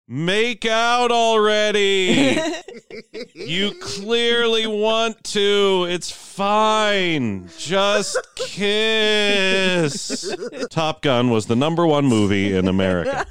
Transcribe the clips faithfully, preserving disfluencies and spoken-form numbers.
Make out already. You clearly want to. It's fine. Just kiss. Top Gun was the number one movie in America.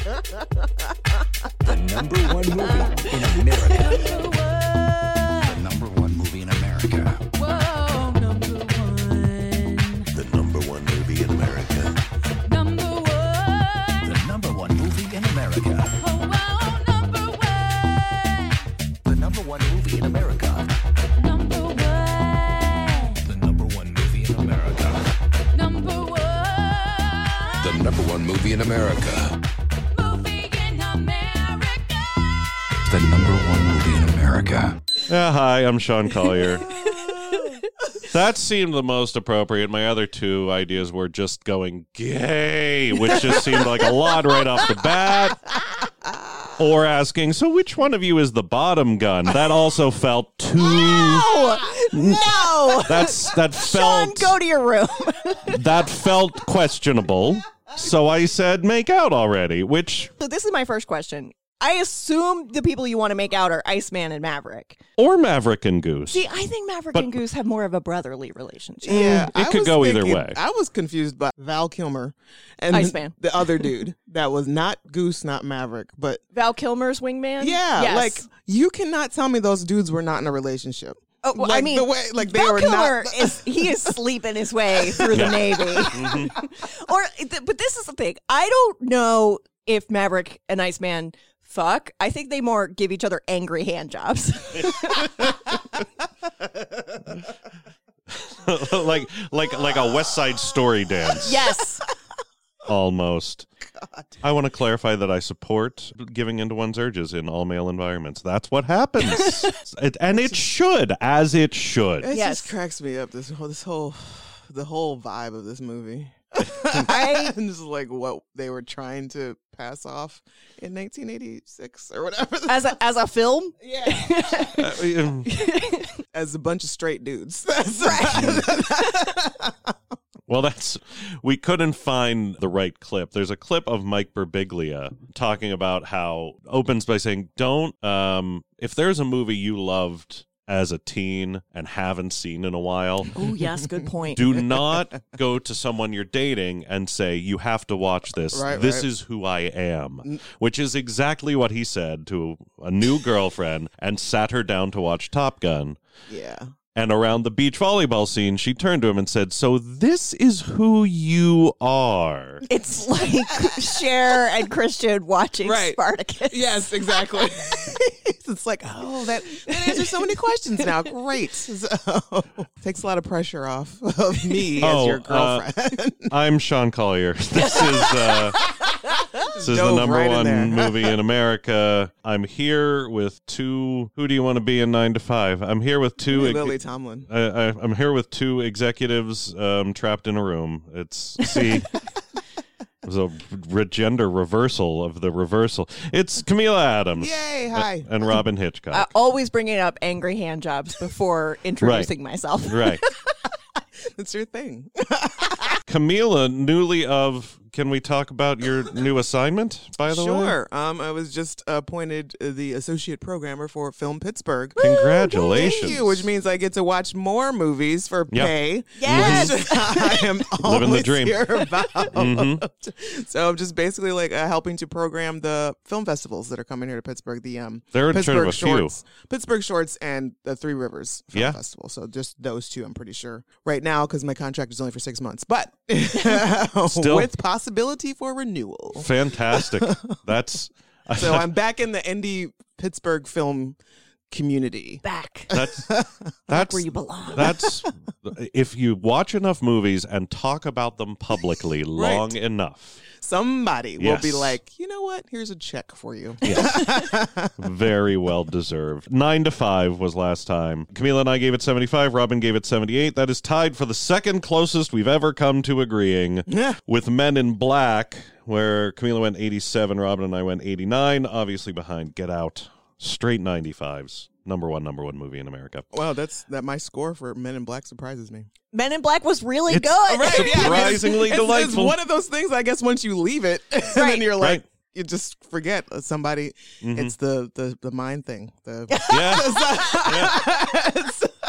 The number one movie in America. The number one movie in America. Whoa, number one. The number one movie in America. Number one. The number one movie in America. Oh, wow, number one. The number one movie in America. Number one. The number one movie in America. Number one. The number one movie in America. Movie in America. The number one movie in America. Yeah, hi, I'm Sean Collier. That seemed the most appropriate. My other two ideas were just going gay, which just seemed like a lot right off the bat. Or asking, so which one of you is the bottom gun? That also felt too... No! No! That's that Sean, felt... go to your room. That felt questionable. So I said, make out already, which... So this is my first question. I assume the people you want to make out are Iceman and Maverick. Or Maverick and Goose. See, I think Maverick But- and Goose have more of a brotherly relationship. Yeah, it I could was go either thinking- way. I was confused by Val Kilmer and Iceman. the other dude that was not Goose, not Maverick, but Val Kilmer's wingman? yeah, Yes. like you cannot tell me those dudes were not in a relationship. Oh, well, like I mean, the way, like they Val were Kilmer not. is he is sleeping his way through the Navy. Mm-hmm. Or, th- but this is the thing. I don't know if Maverick and Iceman fuck. I think they more give each other angry hand jobs. like like like a West Side Story dance. Yes. Almost. God. I want to clarify that I support giving into one's urges in all male environments. That's what happens. it, and it should, as it should. It Yes. just cracks me up. This whole, this whole, the whole vibe of this movie. I and this is like what they were trying to pass off in nineteen eighty-six or whatever. as a as a film. yeah, Uh, um, as a bunch of straight dudes. well, that's we couldn't find the right clip. There's a clip of Mike Birbiglia talking about how opens by saying, "Don't um, if there's a movie you loved as a teen and haven't seen in a while." Oh yes, good point. Do not go to someone you're dating and say, you have to watch this. Right, this right. is who I am, which is exactly what he said to a new girlfriend and sat her down to watch Top Gun. yeah. And around the beach volleyball scene, she turned to him and said, so this is who you are. It's like Cher and Christian watching Right. Spartacus. Yes, exactly. It's like, oh, that, that answers so many questions now. Great. So, takes a lot of pressure off of me Oh, as your uh, girlfriend. I'm Sean Collier. This is uh, this is the Dove number right in one there. movie in America. I'm here with two. Who do you want to be in Nine to Five? I'm here with two. ex- Lily Tomlin. I, I, I'm here with two executives um, trapped in a room. It's see. It was a re- gender reversal of the reversal. It's Camila Adams. Yay, hi. And Robin Hitchcock. Uh, always bringing up angry hand jobs before introducing myself. Right. It's your thing. Camila, newly of, can we talk about your new assignment, by the way? Sure. Um, I was just appointed uh, the associate programmer for Film Pittsburgh. Congratulations. Thank you, which means I get to watch more movies for Yep. pay. Yes. Which I am always Living the dream. here about. Mhm. So I'm just basically like uh, helping to program the film festivals that are coming here to Pittsburgh. The um, There are sort of Pittsburgh a few. Shorts, Pittsburgh Shorts, and the Three Rivers Film Yeah. Festival. So just those two, I'm pretty sure right now because my contract is only for six months, but Still. with possibility for renewal. Fantastic. That's So I'm back in the indie Pittsburgh film community. Back. that's Back that's where you belong. that's if you watch enough movies and talk about them publicly long enough. Somebody will Yes. be like, you know what? Here's a check for you. Very well deserved. Nine to five was last time. Camila and I gave it seventy-five. Robin gave it seventy-eight. That is tied for the second closest we've ever come to agreeing Yeah. with Men in Black, where Camila went eighty-seven, Robin and I went eighty-nine. Obviously behind Get Out. Straight ninety-fives. Number one, number one movie in America. Wow, that's that. My score for Men in Black surprises me. Men in Black was really It's- good. Right, yeah, I mean, it's- Surprisingly it's, it's delightful. one of those things. I guess once you leave it, and Right. then you're like, Right. you just forget uh, somebody. Mhm. It's the, the the mind thing. The Yeah.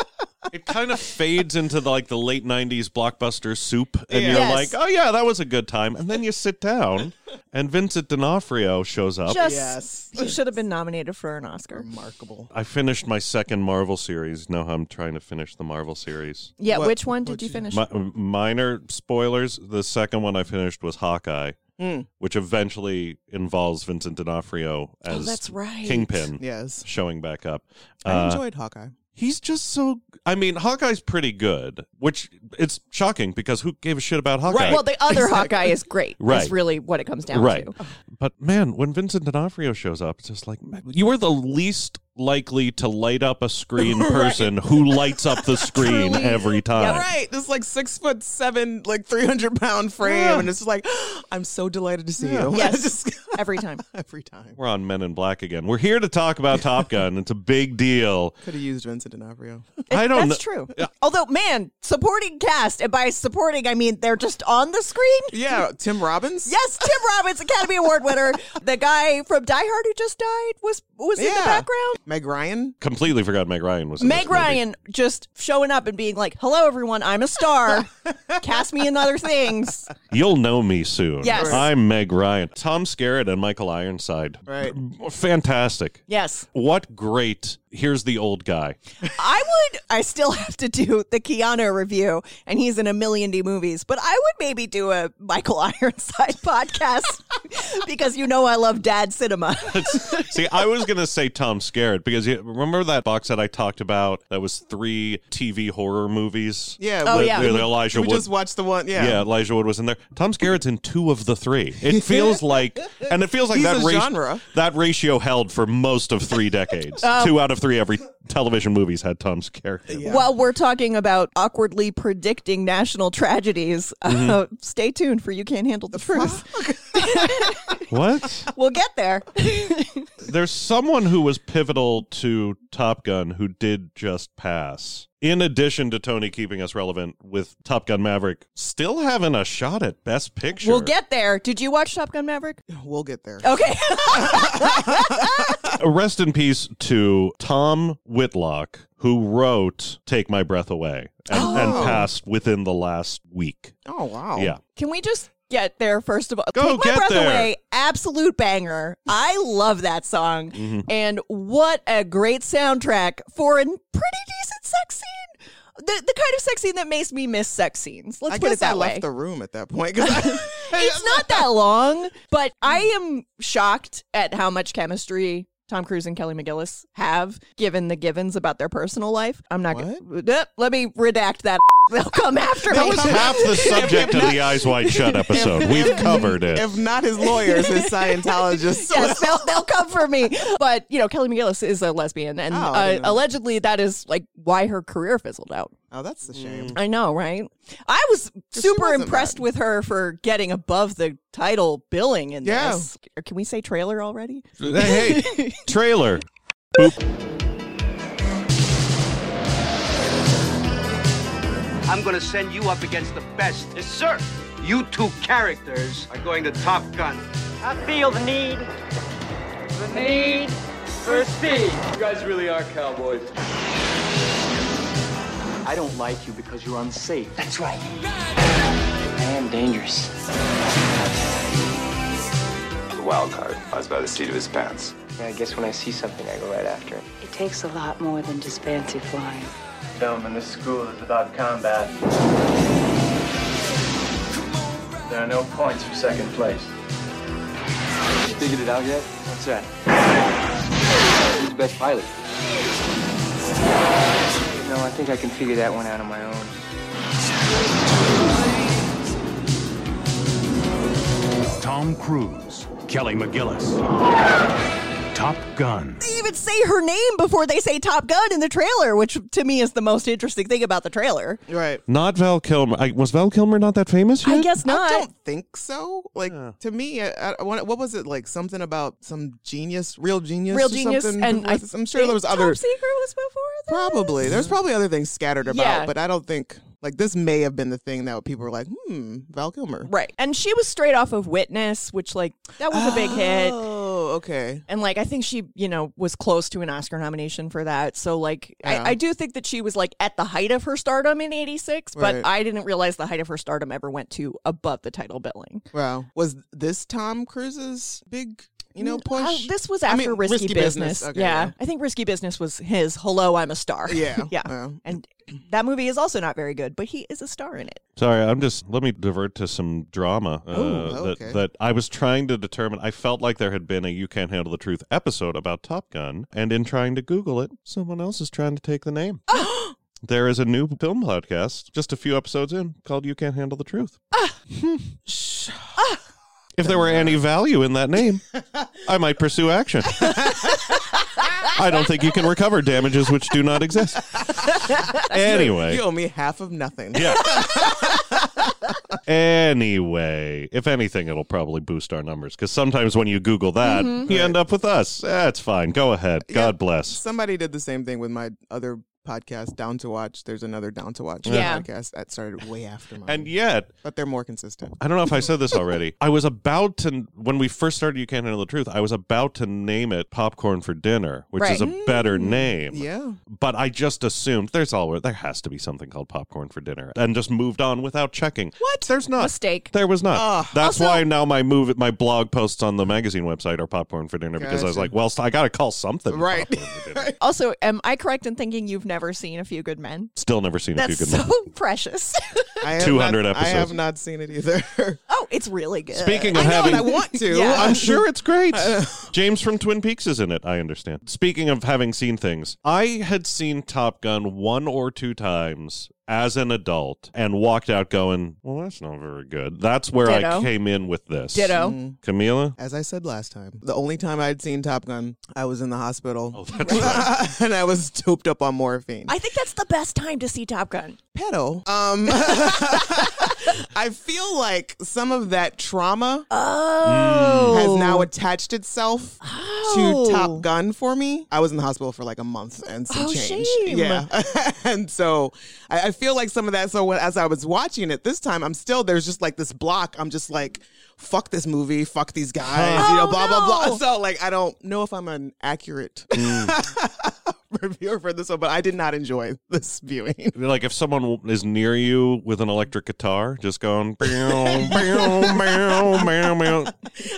It kind of fades into the, like the late nineties blockbuster soup, and Yeah. you're Yes. like, "Oh yeah, that was a good time." And then you sit down, and Vincent D'Onofrio shows up. Just Yes. he should have been nominated for an Oscar. Remarkable. I finished my second Marvel series. Now I'm trying to finish the Marvel series. Yeah, What- which one did what'd you you- finish? Mi- minor spoilers. The second one I finished was Hawkeye, Mm. which eventually involves Vincent D'Onofrio oh, as that's right. Kingpin Yes. showing back up. I Uh, enjoyed Hawkeye. He's just so. I mean, Hawkeye's pretty good, which it's shocking because who gave a shit about Hawkeye? Right. Well, the other Exactly. Hawkeye is great. Right. That's really what it comes down Right. to. But man, when Vincent D'Onofrio shows up, it's just like you are the least likely to light up a screen person who lights up the screen Truly. every time. Yeah, right. This like six foot seven, like three hundred pound frame, Yeah. and it's just like, I'm so delighted to see Yeah. you. Yes. Just- Every time. every time. We're on Men in Black again. We're here to talk about Top Gun. It's a big deal. Could have used Vincent D'Onofrio. I don't That's know. true. Although, man, supporting cast, and by supporting, I mean they're just on the screen. Yeah, Tim Robbins. Yes, Tim Robbins, Academy Award winner. The guy from Die Hard who just died was was in the Yeah. background. Meg Ryan. Completely forgot Meg Ryan was in Meg this movie. Ryan just showing up and being like, "Hello, everyone. I'm a star. Cast me in other things." You'll know me soon. Yes. I'm Meg Ryan. Tom Skerritt and Michael Ironside. Right. Fantastic. Yes, What great. Here's the old guy. I would. I still have to do the Keanu review, and he's in a million D movies. But I would maybe do a Michael Ironside podcast because you know I love dad cinema. See, I was going to say Tom Skerritt because you, remember that box set I talked about that was three T V horror movies? Yeah. Oh, we- yeah. With We, Elijah we Wood. just watched the one. Yeah. Yeah, Elijah Wood was in there. Tom Skerritt's in two of the three. It feels like, and it feels like He's that a ratio, genre. that ratio held for most of three decades. Oh. Two out of three every television movies had Tom Skerritt. in. Yeah. While we're talking about awkwardly predicting national tragedies, Mm-hmm. uh, stay tuned for You Can't Handle the, Truth. What? We'll get there. There's someone who was pivotal to Top Gun who did just pass. In addition to Tony keeping us relevant with Top Gun Maverick, still having a shot at Best Picture. We'll get there. Did you watch Top Gun Maverick? We'll get there. Okay. Rest in peace to Tom Whitlock, who wrote Take My Breath Away and, and Oh. passed within the last week. Oh wow. Yeah. Can we just get there first of all? Go, Take My get Breath there. Away, absolute banger. I love that song. Mm-hmm. And what a great soundtrack for a pretty decent sex scene. The, the kind of sex scene that makes me miss sex scenes. Let's I put guess it that I way. left the room at that point. 'cause I- It's not that long, but I am shocked at how much chemistry Tom Cruise and Kelly McGillis have, given the givens about their personal life. I'm not going to. Let me redact that. They'll come after That me. was half the subject of the Eyes Wide Shut episode. We've covered it. If not his lawyers, his Scientologists. Yes, they'll, they'll come for me. But, you know, Kelly McGillis is a lesbian, and Oh, I uh, didn't know. allegedly that is like why her career fizzled out. Oh, that's a shame. I know, right? I was she super wasn't impressed bad. with her for getting above the title billing in Yeah. this. Can we say trailer already? Hey, hey, trailer. Boop. I'm going to send you up against the best. Yes, sir. You two characters are going to Top Gun. I feel the need, the need for speed. You guys really are cowboys. I don't like you because you're unsafe. That's right. I am dangerous. The wild card flies by the seat of his pants. Yeah, I guess when I see something, I go right after it. It takes a lot more than just fancy flying. Gentlemen, this school is about combat. There are no points for second place. You figured it out yet? What's that? Who's the best pilot? No, I think I can figure that one out on my own. Tom Cruise, Kelly McGillis. Top Gun. They even say her name before they say Top Gun in the trailer, which to me is the most interesting thing about the trailer. Right. Not Val Kilmer. I, was Val Kilmer not that famous yet? I guess not. I don't think so. Like to me, I, I, what what was it like? Something about some genius, real genius, Real or Genius, something? and I I'm sure there was think other. Top Secret was before that. Probably there's probably other things scattered about, Yeah. but I don't think Like, this may have been the thing that people were like, hmm, Val Kilmer. Right. And she was straight off of Witness, which, like, that was a big hit. Oh, okay. And, like, I think she, you know, was close to an Oscar nomination for that. So, like, Yeah. I, I do think that she was, like, at the height of her stardom in eighty-six, but Right. I didn't realize the height of her stardom ever went to above the title billing. Wow. Was this Tom Cruise's big, you know, push? Uh, this was I after mean, Risky, Risky Business. Business. Okay, yeah. yeah. I think Risky Business was his Hello, I'm a Star. Yeah. yeah. Yeah. And that movie is also not very good, but he is a star in it. Sorry, I'm just, let me divert to some drama uh, Oh, okay. that, that I was trying to determine. I felt like there had been a You Can't Handle the Truth episode about Top Gun, and in trying to Google it, someone else is trying to take the name. There is a new film podcast, just a few episodes in, called You Can't Handle the Truth. Hmm. If there were any value in that name, I might pursue action. I don't think you can recover damages which do not exist. Anyway. You owe me half of nothing. Yeah. Anyway, if anything, it'll probably boost our numbers, because sometimes when you Google that, Mm-hmm. you end up with us. That's fine. Go ahead. God bless. Somebody did the same thing with my other podcast, Down to Watch. There's another Down to Watch Yeah. podcast that started way after mine. And yet, but they're more consistent. I don't know if I said this already. I was about to, when we first started You Can't Handle the Truth, I was about to name it Popcorn for Dinner, which is a Right. better name. Yeah. But I just assumed there's always, there has to be something called Popcorn for Dinner, and just moved on without checking. What? There's not. Mistake. There was not. Ugh. That's Also- why now my move, my blog posts on the magazine website are Popcorn for Dinner, because I was Gotcha. like, well, I got to call something Right. Popcorn for Dinner. Also, am I correct in thinking you've never seen A Few Good Men? Still never seen That's a few good so men. precious. I have two hundred not, I episodes. have not seen it either. Oh, it's really good. Speaking of I know, having, and I want to. Yeah. I'm sure it's great. James from Twin Peaks is in it, I understand. Speaking of having seen things, I had seen Top Gun one or two times as an adult and walked out going, well, that's not very good. That's where Ditto. I came in with this. Ditto. Mm. Camila? As I said last time, the only time I'd seen Top Gun, I was in the hospital. Oh, that's right. And I was doped up on morphine. I think that's the best time to see Top Gun. Pedo. Um, I feel like some of that trauma Oh. has now attached itself Oh. to Top Gun for me. I was in the hospital for like a month and some Oh, change. shame. Yeah. And so I, I feel like some of that. So when, as I was watching it this time, I'm still, there's just like this block. I'm just like, fuck this movie, fuck these guys, you know, Oh, blah, blah, blah. no. So like, I don't know if I'm an accurate reviewer for this one, but I did not enjoy this viewing. Like if someone is near you with an electric guitar, just going, bow, bow, bow, bow, bow.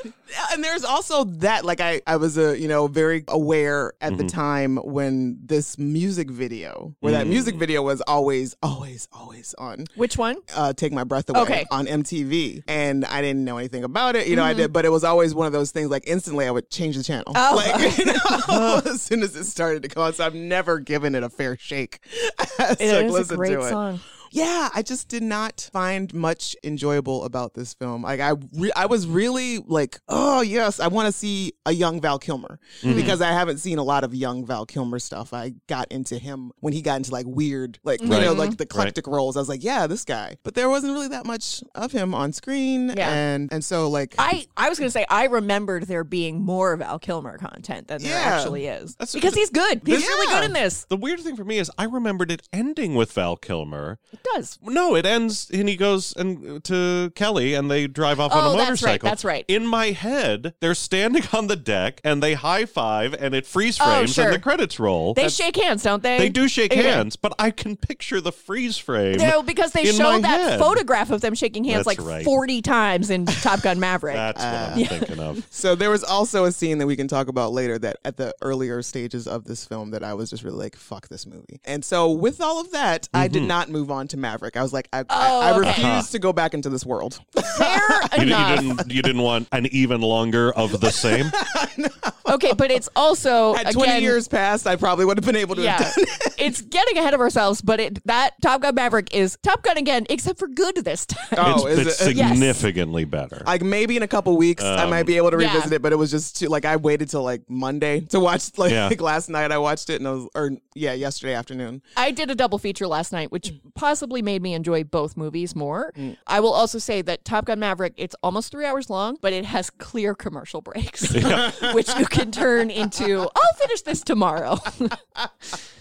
And there's also that, like I, I was, uh, you know, very aware at the time when this music video, where that music video was always, always, always on. Which one? Uh, Take My Breath Away Okay. on M T V. And I didn't know anything about it. You know, I did, but it was always one of those things, like instantly I would change the channel. Oh. Like, you know, as soon as it started to come on. So I've never given it a fair shake. It to like, is a listen great to it. song. Yeah, I just did not find much enjoyable about this film. Like I, re- I was really like, oh yes, I want to see a young Val Kilmer because I haven't seen a lot of young Val Kilmer stuff. I got into him when he got into like weird, like you Right. know, like the eclectic roles. I was like, yeah, this guy. But there wasn't really that much of him on screen, Yeah. and and so like, I, I was going to say, I remembered there being more Val Kilmer content than there Yeah. actually is. That's- because he's good. He's Yeah. really good in this. The weird thing for me is I remembered it ending with Val Kilmer. It does. No, it ends and he goes and to Kelly and they drive off on Oh, a that's motorcycle. right, that's right. In my head, they're standing on the deck and they high five and it freeze Oh, frames sure. and the credits roll. They That's- shake hands, don't they? They do shake Yeah. hands, but I can picture the freeze frame. No, because they in my showed that head. photograph of them shaking hands That's like right. forty times in Top Gun Maverick. That's what Uh, I'm thinking of. so there was also a scene that we can talk about later that at the earlier stages of this film that I was just really like, fuck this movie. And so with all of that, I did not move on to Maverick. I was like, I, I, Oh, I okay. refuse to go back into this world. Fair You, you enough. didn't. You didn't want an even longer of the same. Okay, but it's also Had twenty again, years passed, I probably would have been able to Yeah, have done it. it's getting ahead of ourselves, but it that Top Gun Maverick is Top Gun again, except for good this time. Oh, it's is it's it? Yes. significantly better. Like maybe in a couple weeks I Um, might be able to Yeah. revisit it, but it was just too like I waited till like Monday to watch like, Yeah. like last night I watched it and I was or yeah, yesterday afternoon. I did a double feature last night, which possibly made me enjoy both movies more. Mm. I will also say that Top Gun Maverick, it's almost three hours long, but it has clear commercial breaks, which you can turn into, I'll finish this tomorrow.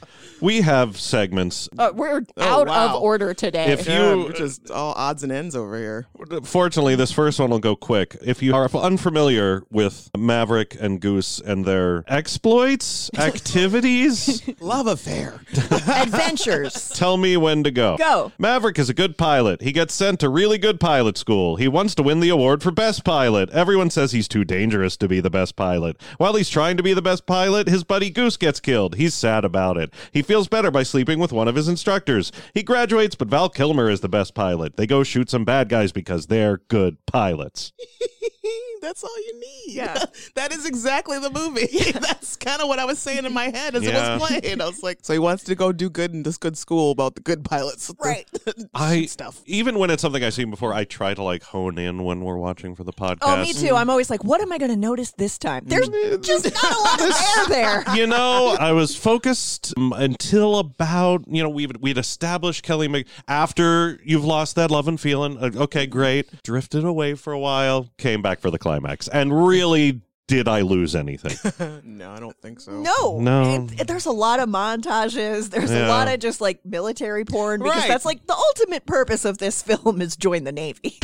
We have segments. Uh, we're Oh, out wow. of order today. If Yeah, you- we're just all odds and ends over here. Fortunately, this first one will go quick. If you are unfamiliar with Maverick and Goose and their exploits, activities, Love affair. Adventures. tell me when to go. Go. Maverick is a good pilot. He gets sent to really good pilot school. He wants to win the award for best pilot. Everyone says he's too dangerous to be the best pilot. While he's trying to be the best pilot, his buddy Goose gets killed. He's sad about it. He feels better by sleeping with one of his instructors. He graduates, but Val Kilmer is the best pilot. They go shoot some bad guys because they're good pilots. That's all you need. Yeah. That is exactly the movie. That's kind of what I was saying in my head as Yeah. it was playing. I was like, so he wants to go do good in this good school about the good pilots. Right. I stuff. Even when it's something I've seen before, I try to like hone in when we're watching for the podcast. Oh, me too. I'm always like, what am I going to notice this time? There's just not a lot of air there. You know, I was focused um, until about, you know, we've, we'd established Kelly Mc... After you've lost that love and feeling, uh, okay, great. Drifted away for a while, came back for the climax. And really, did I lose anything? No, I don't think so. No. No. It- it- there's a lot of montages. There's Yeah. a lot of just like military porn because Right. that's like the ultimate purpose of this film is join the Navy.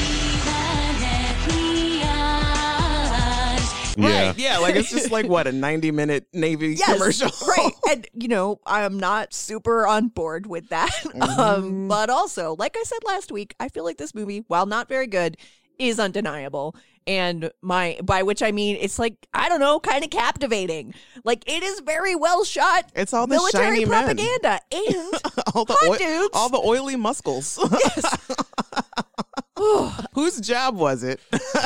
Yeah. Right. Yeah, like it's just like what, a ninety minute Navy Yes, commercial. right. And, you know, I'm not super on board with that. Mm-hmm. Um, but also, like I said last week, I feel like this movie, while not very good, is undeniable. And my, by which I mean, it's like, I don't know, kind of captivating. Like, it is very well shot. It's all the military shiny men. propaganda and all the hot oi- dudes. all the oily muscles. Whose job was it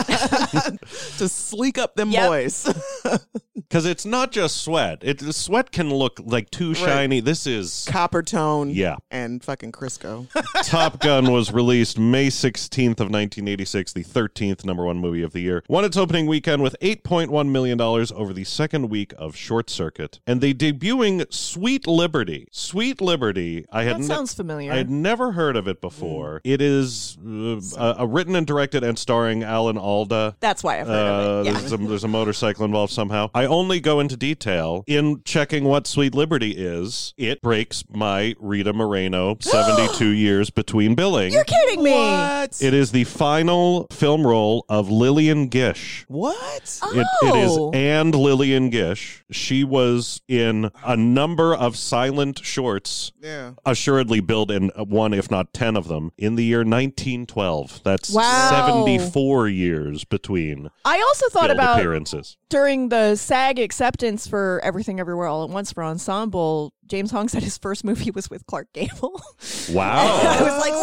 to sleek up them Yep. boys? Because it's not just sweat. It, the sweat can look like too shiny. This is... Copper tone, Yeah. and fucking Crisco. Top Gun was released May sixteenth of nineteen eighty-six, the thirteenth number one movie of the year. Won its opening weekend with eight point one million dollars over the second week of Short Circuit. And they debuting Sweet Liberty. Sweet Liberty, I had That ne- sounds familiar. I had never heard of it before. It is uh, uh, uh, written and directed and starring Alan Alda. That's why I've heard Uh, of it. Yeah. there's, a, there's a motorcycle involved somehow. I only go into detail in checking what Sweet Liberty is. It breaks my Rita Moreno seventy-two years between billing. You're kidding me. What? It is the final film role of Lillian Gish. What? It, it is Oh. and Lillian Gish. She was in a number of silent shorts, Yeah. assuredly billed in one, if not ten of them, in the year nineteen twelve. That's Wow. seventy-four years between I also thought billed about appearances. during the SAG acceptance for Everything Everywhere All at Once for Ensemble, James Hong said his first movie was with Clark Gable. I Wow. was like,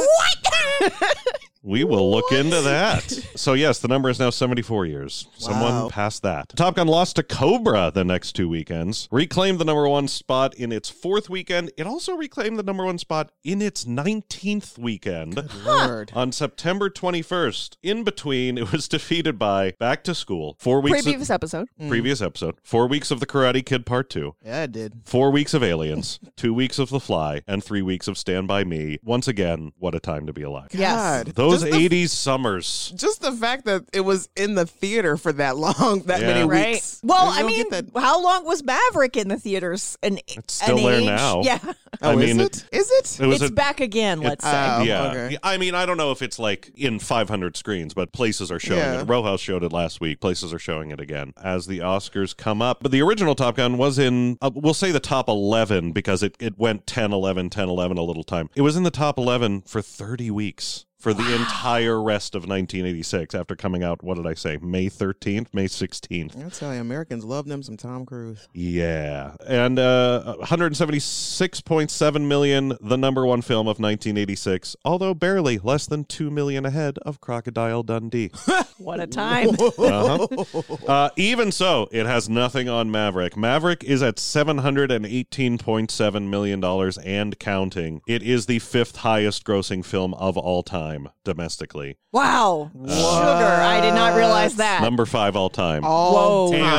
what? We will look into that. So, yes, the number is now seventy-four years. Someone Wow. passed that. Top Gun lost to Cobra the next two weekends, reclaimed the number one spot in its fourth weekend. It also reclaimed the number one spot in its nineteenth weekend. Lord. On September twenty-first. In between, it was defeated by Back to School, four weeks Previous of, episode. previous episode, four weeks of The Karate Kid Part Two, Yeah, it did. four weeks of Aliens, two weeks of The Fly, and three weeks of Stand By Me. Once again, what a time to be alive. Yes. God. Those Just the- eighties summers. Just the fact that it was in the theater for that long, that Yeah. many Right. weeks. Well, You I don't mean, get that- how long was Maverick in the theaters? An, It's still an there age? now. Yeah. Oh, I mean, is it? Is it? It was It's a- back again, let's say. Oh, yeah. okay. I mean, I don't know if it's like in five hundred screens, but places are showing Yeah. it. Row House showed it last week. Places are showing it again as the Oscars come up. But the original Top Gun was in, uh, we'll say the top eleven because it, it went ten eleven, ten eleven a little time. It was in the top eleven for thirty weeks. For the entire rest of nineteen eighty-six after coming out, what did I say, May thirteenth, May sixteenth. I'll tell you, Americans love them some Tom Cruise. Yeah. And uh, one hundred seventy-six point seven million, the number one film of nineteen eighty-six, although barely less than two million ahead of Crocodile Dundee. What a time. Uh-huh. Uh, even so, it has nothing on Maverick. Maverick is at seven hundred eighteen point seven million dollars and counting. It is the fifth highest grossing film of all time domestically. Wow. Sugar. I did not realize that. Number five all time. All Whoa. time. And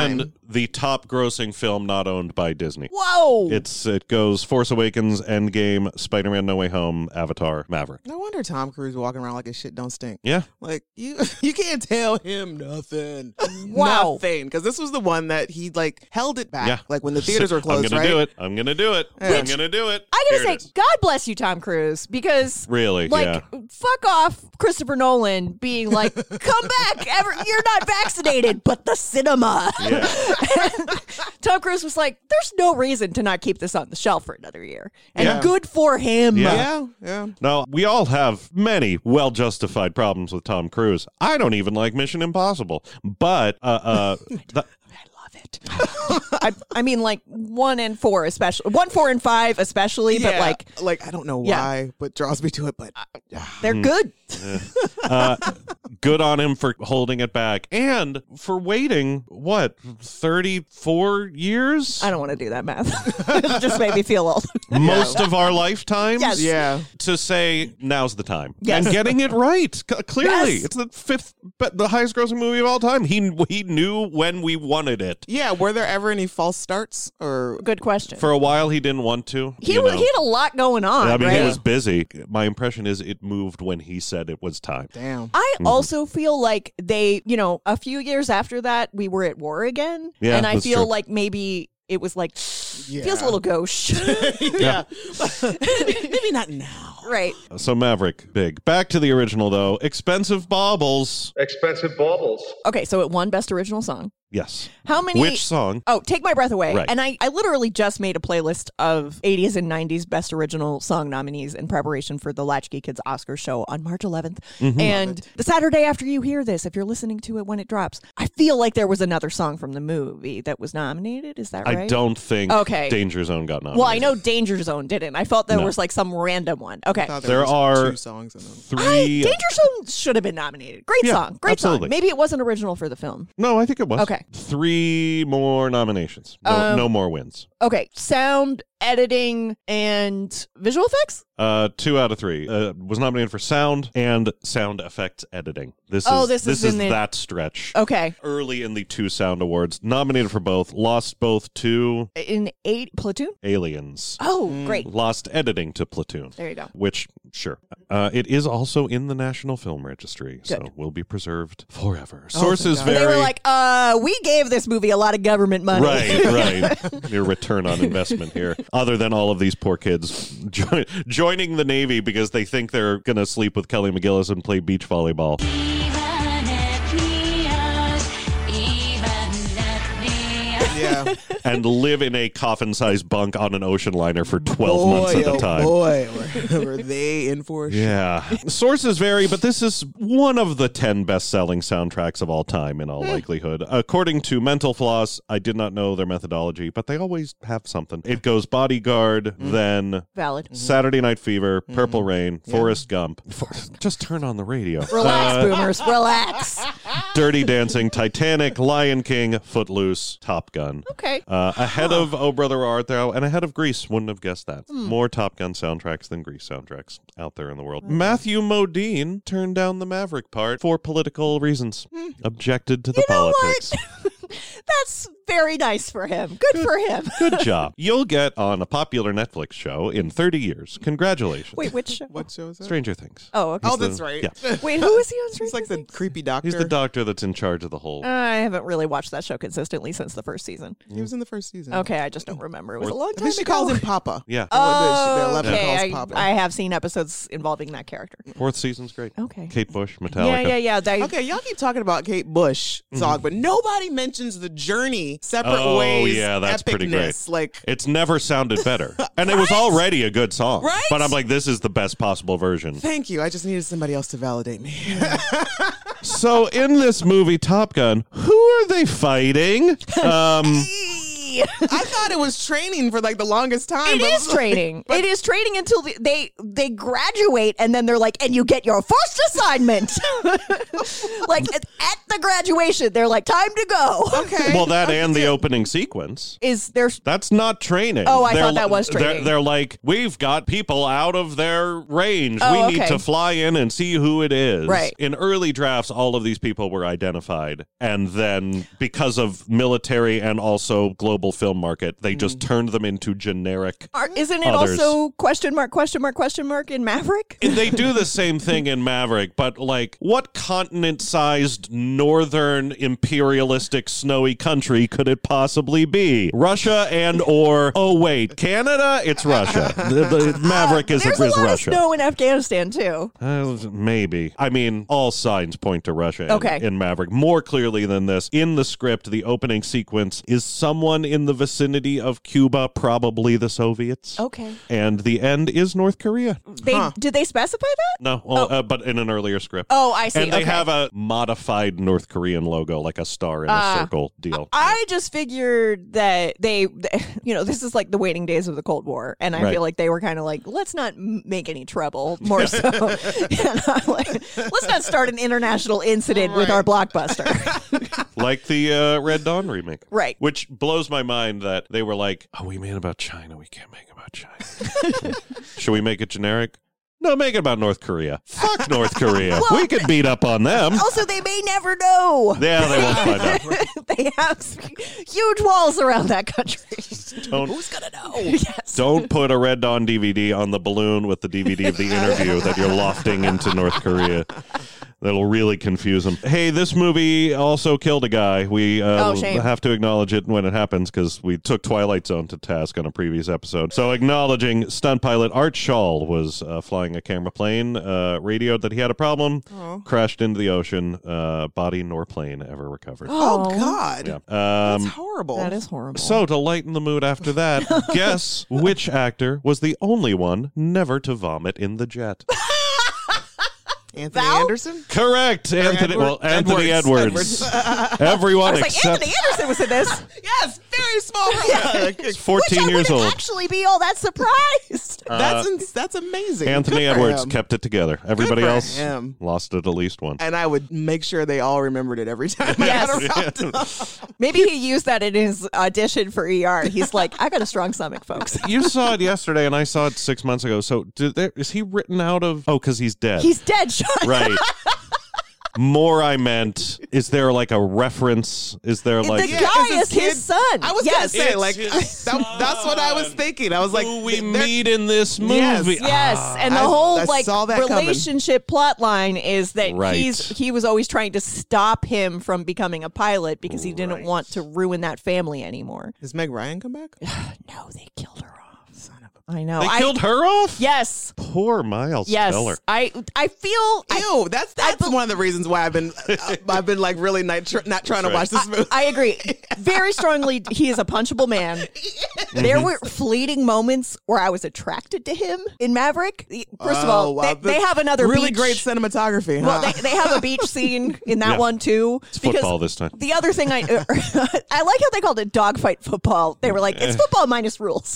the top grossing film not owned by Disney. Whoa! It's It goes Force Awakens, Endgame, Spider-Man No Way Home, Avatar, Maverick. No wonder Tom Cruise walking around like his shit don't stink. Yeah. Like, you you can't tell him nothing. Wow. Nothing. Because this was the one that he, like, held it back. Yeah. Like, when the theaters were closed, I'm gonna right? do it. I'm gonna do it. I'm Which- gonna do it. I gotta Here it say, is. God bless you, Tom Cruise, because Really? like, yeah. fuck off, Christopher Nolan being like, come back, ever, you're not vaccinated, but the cinema. Yeah. Tom Cruise was like, there's no reason to not keep this on the shelf for another year, and Yeah. good for him. Yeah. Yeah, yeah. Now, we all have many well-justified problems with Tom Cruise. I don't even like Mission Impossible. But, uh, uh, the, I, I mean, like one and four, especially one, four, and five, especially, but Yeah, like like I don't know Yeah. why, but draws me to it. But they're Hmm. good. uh, good on him for holding it back and for waiting, what, thirty-four years? I don't want to do that math. It just made me feel old. Most of our lifetimes? Yes. yeah, To say, now's the time. Yes. And getting it right. C- clearly. Yes. It's the fifth, but the highest grossing movie of all time. He, he knew when we wanted it. yeah. Were there ever any false starts or? Good question. For a while, he didn't want to. he, you wa- know. he had a lot going on. I mean, right? he was busy. My impression is it moved when he said it was time. Damn. I also feel like they, you know, a few years after that, we were at war again. Yeah, and I that's feel true. like maybe it was like, feels Yeah. a little gauche. yeah. Maybe not now. Right. So Maverick, big. Back to the original, though. Expensive Baubles. Expensive baubles. Okay, so it won Best Original Song. Yes. How many? Which song? Oh, Take My Breath Away. Right. And I, I literally just made a playlist of eighties and nineties Best Original Song nominees in preparation for the Latchkey Kids Oscar show on March eleventh. Mm-hmm. And the Saturday after you hear this, if you're listening to it when it drops, I feel like there was another song from the movie that was nominated. Is that right? I don't think Okay. Danger Zone got nominated. Well, I know Danger Zone didn't. I thought there No. was like some random one. Okay. I thought There was are two songs in them. three. Danger Zone should have been nominated. Great Yeah, song. Great absolutely. song. Maybe it wasn't original for the film. No, I think it was. Okay. Three more nominations. No, Um, no more wins. Okay. Sound, editing, and visual effects? Uh, two out of three. Uh, was nominated for sound and sound effects editing. This Oh, is this this is is in the- that stretch. Okay. Early in the two sound awards, nominated for both, lost both to In eight Platoon? Aliens. Oh, Mm. great. Lost editing to Platoon. There you go. Which, sure. Uh, it is also in the National Film Registry, so Good. will be preserved forever. Oh, Sources thank God. vary. They were like, uh, we gave this movie a lot of government money. Right, right. Your return on investment here. Other than all of these poor kids jo- joining the Navy because they think they're going to sleep with Kelly McGillis and play beach volleyball. Yeah. And live in a coffin-sized bunk on an ocean liner for twelve months at oh a time. Boy, were, were they in for a Yeah. Sources vary, but this is one of the ten best-selling soundtracks of all time, in all likelihood. According to Mental Floss, I did not know their methodology, but they always have something. It goes Bodyguard, then Valid. Saturday Night Fever, Purple Rain, Forrest Gump. For- just turn on the radio. Relax, Uh, boomers. Relax. Dirty Dancing, Titanic, Lion King, Footloose, Top Gun. Okay. Uh, ahead of Oh Brother Where Art Thou, and ahead of Grease. Wouldn't have guessed that. Hmm. More Top Gun soundtracks than Grease soundtracks out there in the world. Matthew Modine turned down the Maverick part for political reasons. Objected to the You know politics. what? That's very nice for him. Good for him. Good job. You'll get on a popular Netflix show in thirty years. Congratulations. Wait, which show? What show is that? Stranger Things. Oh, okay. Oh, He's the- that's right. yeah. Wait, who is he on Stranger He's like the Things? creepy doctor. He's the doctor that's in charge of the whole. I haven't really watched that show consistently since the first season. He was in the first season. Okay, I just don't remember. It was a long I time think she ago. calls him Papa. Yeah. Oh, the eleven okay, calls I, Papa. I have seen episodes involving that character. Fourth season's great. Okay. Kate Bush, Metallica. Yeah, yeah, yeah. They, Okay, y'all keep talking about Kate Bush song, but nobody mentions the Journey separate Oh, ways. yeah, that's pretty great. epicness. Like, It's never sounded better. And it was already a good song. Right? But I'm like, this is the best possible version. thank you. I just needed somebody else to validate me. So in this movie, Top Gun, who are they fighting? Um, Yay! I thought it was training for like the longest time. It but is training. It is training until the, they they graduate, and then they're like, and you get your first assignment. Like at, at the graduation, they're like, time to go. Okay. Well, that and the opening sequence. Is there? That's not training. Oh, I They're thought that li- was They're, training. they're like, we've got people out of their range. Oh, we need okay. to fly in and see who it is. Right. In early drafts, all of these people were identified. And then because of military and also global film market, they just turned them into generic Are, isn't it others. also question mark question mark question mark in Maverick? And they do the same thing in Maverick, but like, what continent-sized northern imperialistic snowy country could it possibly be? Russia and or oh wait, Canada? It's Russia. The, the Maverick is, There's is a lot Russia. of snow in Afghanistan too. Uh, maybe. I mean, all signs point to Russia in, Okay. in Maverick more clearly than this. In the script, the opening sequence is someone in the vicinity of Cuba, probably the Soviets. Okay. And the end is North Korea. They did they specify that? No, well, uh, but in an earlier script. Oh, I see. And they Okay. have a modified North Korean logo, like a star in a Ah. circle deal. I just figured that they, you know, this is like the waning days of the Cold War, and I Right. feel like they were kind of like, let's not m- make any trouble, more so. And I'm like, let's not start an international incident with our blockbuster. Like the uh, Red Dawn remake. Right. Which blows my mind that they were like, oh, we made about China. We can't make about China. Should we make it generic? No, make it about North Korea. Fuck North Korea. Well, we could beat up on them. Also, they may never know. Yeah, they won't find out. They have huge walls around that country. Don't, Who's gonna know? Yes. don't put a Red Dawn D V D on the balloon with the D V D of the interview that you're lofting into North Korea. That'll really confuse them. Hey, this movie also killed a guy. We uh, Oh, shame. have to acknowledge it when it happens because we took Twilight Zone to task on a previous episode. So acknowledging stunt pilot Art Shawl was uh, flying a camera plane, uh, radioed that he had a problem, crashed into the ocean, uh, body nor plane ever recovered. Oh, God. Yeah. That's Um, horrible. That is horrible. so to lighten the mood after that, guess which actor was the only one never to vomit in the jet? Anthony Val? Anderson? Correct. Anthony, Edward- well, Anthony Edwards. Edwards. Everyone I was like, except Anthony Anderson was in this. Yes, very small role. he's fourteen Which I years wouldn't old. actually be all that surprised. That's ins- that's amazing. Anthony Good for Edwards him. kept it together. Everybody Good for else him. lost it at least once. And I would make sure they all remembered it every time I Yes. got around. Maybe he used that in his audition for E R. He's like, I got a strong stomach, folks. You saw it yesterday, and I saw it six months ago. So did there, is he written out of? Oh, because he's dead. He's dead, Sean. right. More, I meant, is there like a reference? Is there like the guy Is is his his kid- son. I was yes. gonna say, It's like, his that, that's what I was thinking. I was like, who we they're- meet in this movie? Yes. Yes, Ah. and the I- whole I like saw that coming. relationship plot line is that Right. he's he was always trying to stop him from becoming a pilot because he didn't Right. want to ruin that family anymore. Does Meg Ryan come back? No, they killed her off. I know. They I, killed her off? Yes. Poor Miles Yes. Teller. I I feel I, Ew, that's that's one of the reasons why I've been uh, I've been like really not, tr- not trying to right. watch this movie. I agree very strongly. He is a punchable man. There were fleeting moments where I was attracted to him in Maverick. First of Oh, all, wow. they, they have another really beach- great cinematography. Huh? Well, they, they have a beach scene in that Yeah. one too. It's football this time. The other thing I I like how they called it dogfight football. They were like, it's football minus rules.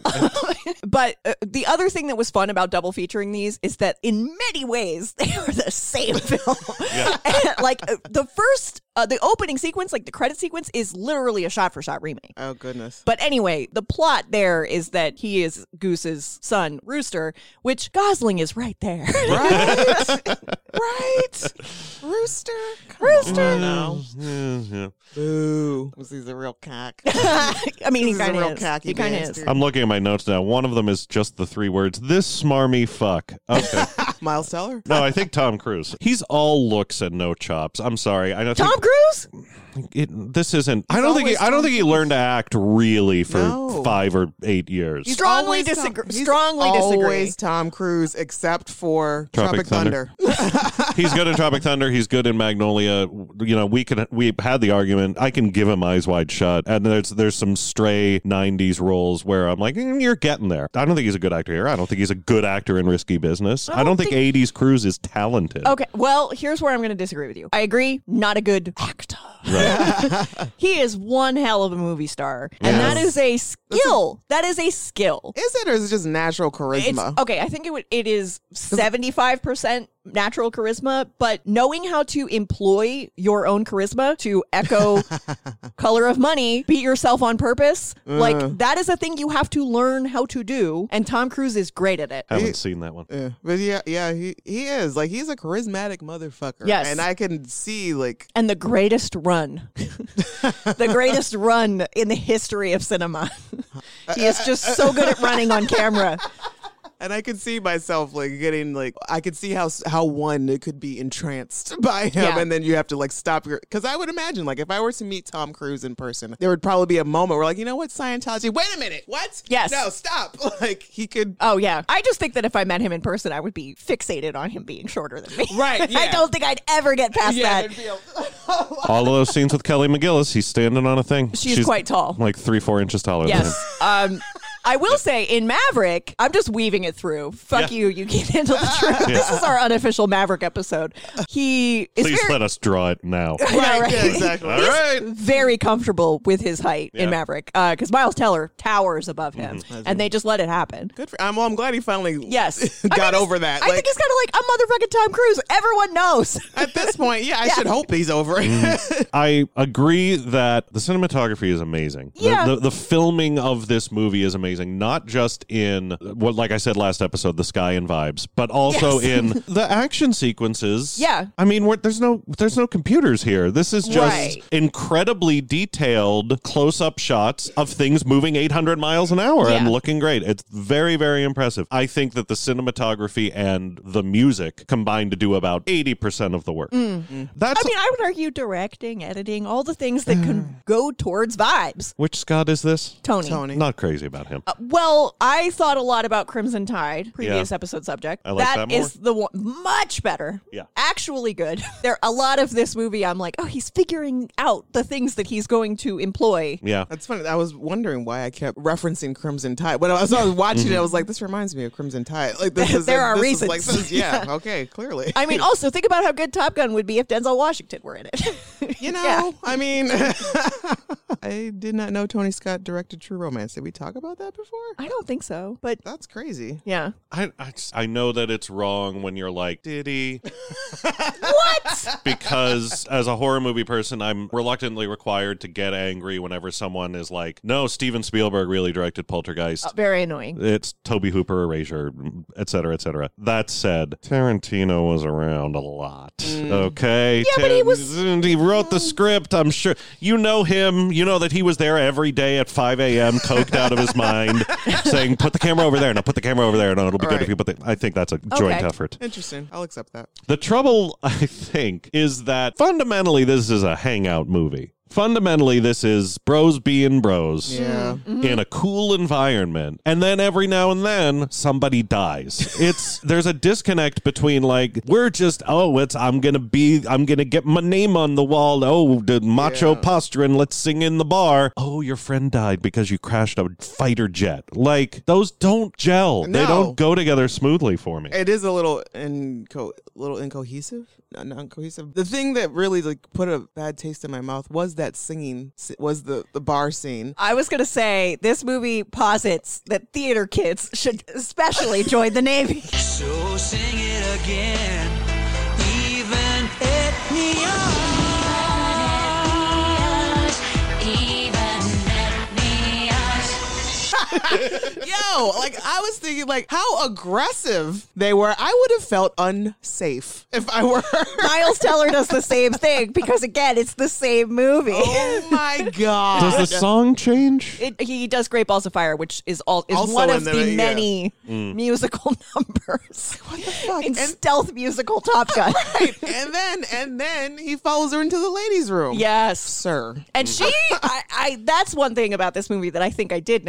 But uh, the other thing that was fun about double featuring these is that in many ways they were the same film. And, like uh, the first, uh, the opening sequence, like the credit sequence, is literally a shot for shot remake. oh goodness. But anyway, the plot there is that he is Goose's son, Rooster, which Gosling is right there. Right? right? Rooster? Come Rooster. on now. Yeah, yeah. Boo. Was he a real cack? I mean, he This is a kind real of is. cocky He kind of bastard. is. I'm looking at my notes now. One of them is just the three words, this smarmy fuck. Okay. Miles Teller? No, I think Tom Cruise. He's all looks and no chops. I'm sorry. I don't Tom think Cruise? it, this isn't. I don't think. He, always I don't Tom think he learned to act really for No. five or eight years. Strongly Always Tom- disagree. he's Strongly disagree. Always Tom Cruise, except for Tropic Tropic, Thunder. He's good in Tropic Thunder. He's good good in Magnolia. You know, we can we had the argument. I can give him Eyes Wide Shut, and there's there's some stray nineties roles where I'm like, mm, you're getting there. I don't think he's a good actor here. I don't think he's a good actor in Risky Business. I don't, I don't think, think eighties Cruise is talented. Okay, well, here's where I'm going to disagree with you. I agree, not a good actor. Right. He is one hell of a movie star, and Yes. that is a skill. That is a skill. Is it, or is it just natural charisma? It's, okay, I think it would. It is seventy-five percent natural charisma, but knowing how to employ your own charisma to echo Color of Money, beat yourself on purpose, Uh. like that is a thing you have to learn how to do, and Tom Cruise is great at it. Haven't He- seen that one. Yeah, but yeah, yeah, he he is like he's a charismatic motherfucker. Yes. and I can see like And the greatest run, the greatest run in the history of cinema. He is just so good at running on camera. And I could see myself like getting like I could see how how one it could be entranced by him, Yeah. and then you have to like stop your because I would imagine like if I were to meet Tom Cruise in person, there would probably be a moment where like you know what Scientology? Wait a minute, what? Yes. no, stop. Like he could. Oh, yeah. I just think that if I met him in person, I would be fixated on him being shorter than me. Right, I yeah. don't think I'd ever get past Yeah, that. there'd be a- All of those scenes with Kelly McGillis, he's standing on a thing. She's quite tall. Like three, four inches taller than him. Yes. Um, I will say in Maverick, I'm just weaving it through. Fuck Yeah. you, you can't handle the truth. This is our unofficial Maverick episode. He is Please very, let us draw it now. I know, Right, yeah, exactly. All right. very comfortable with his height Yeah. in Maverick because Miles Teller towers above him, and they just let it happen. Good for. I'm, well, I'm glad he finally Yes. got I think over he's- that. I Like, think he's kind of like, I'm motherfucking Tom Cruise. Everyone knows. at this point, yeah, I Yeah. should hope he's over it. I agree that the cinematography is amazing. The- Yeah. The, the, filming of this movie is amazing, not just in what, like I said last episode, the sky and vibes, but also Yes. in the action sequences. Yeah. I mean, we're, there's no there's no computers here. This is just Right. incredibly detailed close-up shots of things moving eight hundred miles an hour and Yeah. looking great. It's very, very impressive. I think that the cinematography and the music combine to do about eighty percent of the work. That's Mm. I mean, I would argue directing, editing, all the things that can go towards vibes. which Scott is this? Tony. Tony. Not crazy about him. Uh, well, I thought a lot about Crimson Tide, previous Yeah. episode subject. I like that more. is the one much better. Yeah. Actually good. There a lot of this movie I'm like, oh, he's figuring out the things that he's going to employ. Yeah. That's funny. I was wondering why I kept referencing Crimson Tide. When I was, I was watching it, I was like, "This reminds me of Crimson Tide." Like this is There are this is reasons. like, this is- yeah, okay, clearly. I mean, also think about how good Top Gun would be if Denzel Washington were in it. you know, Yeah. I mean, I did not know Tony Scott directed True Romance. Did we talk about that before? I don't think so, but That's crazy. yeah. I, I, just- I know that it's wrong when you're like, did he? What? Because as a horror movie person, I'm reluctantly required to get angry whenever someone is like, no, Steven Spielberg really directed Poltergeist. Uh, very annoying. It's Toby Hooper, Erasure, et cetera, et cetera. That said, Tarantino was around a lot. Okay? Yeah, but he was- He wrote the script, I'm sure. You know him. You know that he was there every day at five a.m., coked out of his mind, saying, put the camera over there. Now put the camera over there. No, it'll be good Right. if you put the... I think that's a joint Okay. effort. Interesting. I'll accept that. The trouble, I think, is that fundamentally this is a hangout movie. Fundamentally, this is bros being bros Yeah. in a cool environment. And then every now and then somebody dies. It's there's a disconnect between like we're just oh it's I'm gonna be I'm gonna get my name on the wall. Oh, the macho Yeah. posturing, let's sing in the bar. Oh, your friend died because you crashed a fighter jet. Like those don't gel. They No. don't go together smoothly for me. It is a little inco- little incohesive, not non-cohesive. The thing that really like put a bad taste in my mouth was that singing, was the the bar scene. I was going to say this movie posits that theater kids should especially join the Navy. So sing it again, even at me Yo, like I was thinking, like how aggressive they were. I would have felt unsafe if I were. Miles Teller does the same thing because, again, it's the same movie. Oh my god! Does the song change? It, he does Great Balls of Fire, which is all is Also one in of the- the yeah. many musical numbers. What the fuck? In And- stealth musical Top Gun. Right. And then and then he follows her into the ladies' room. Yes. Sir. And she, I, I, that's one thing about this movie that I think I did notice more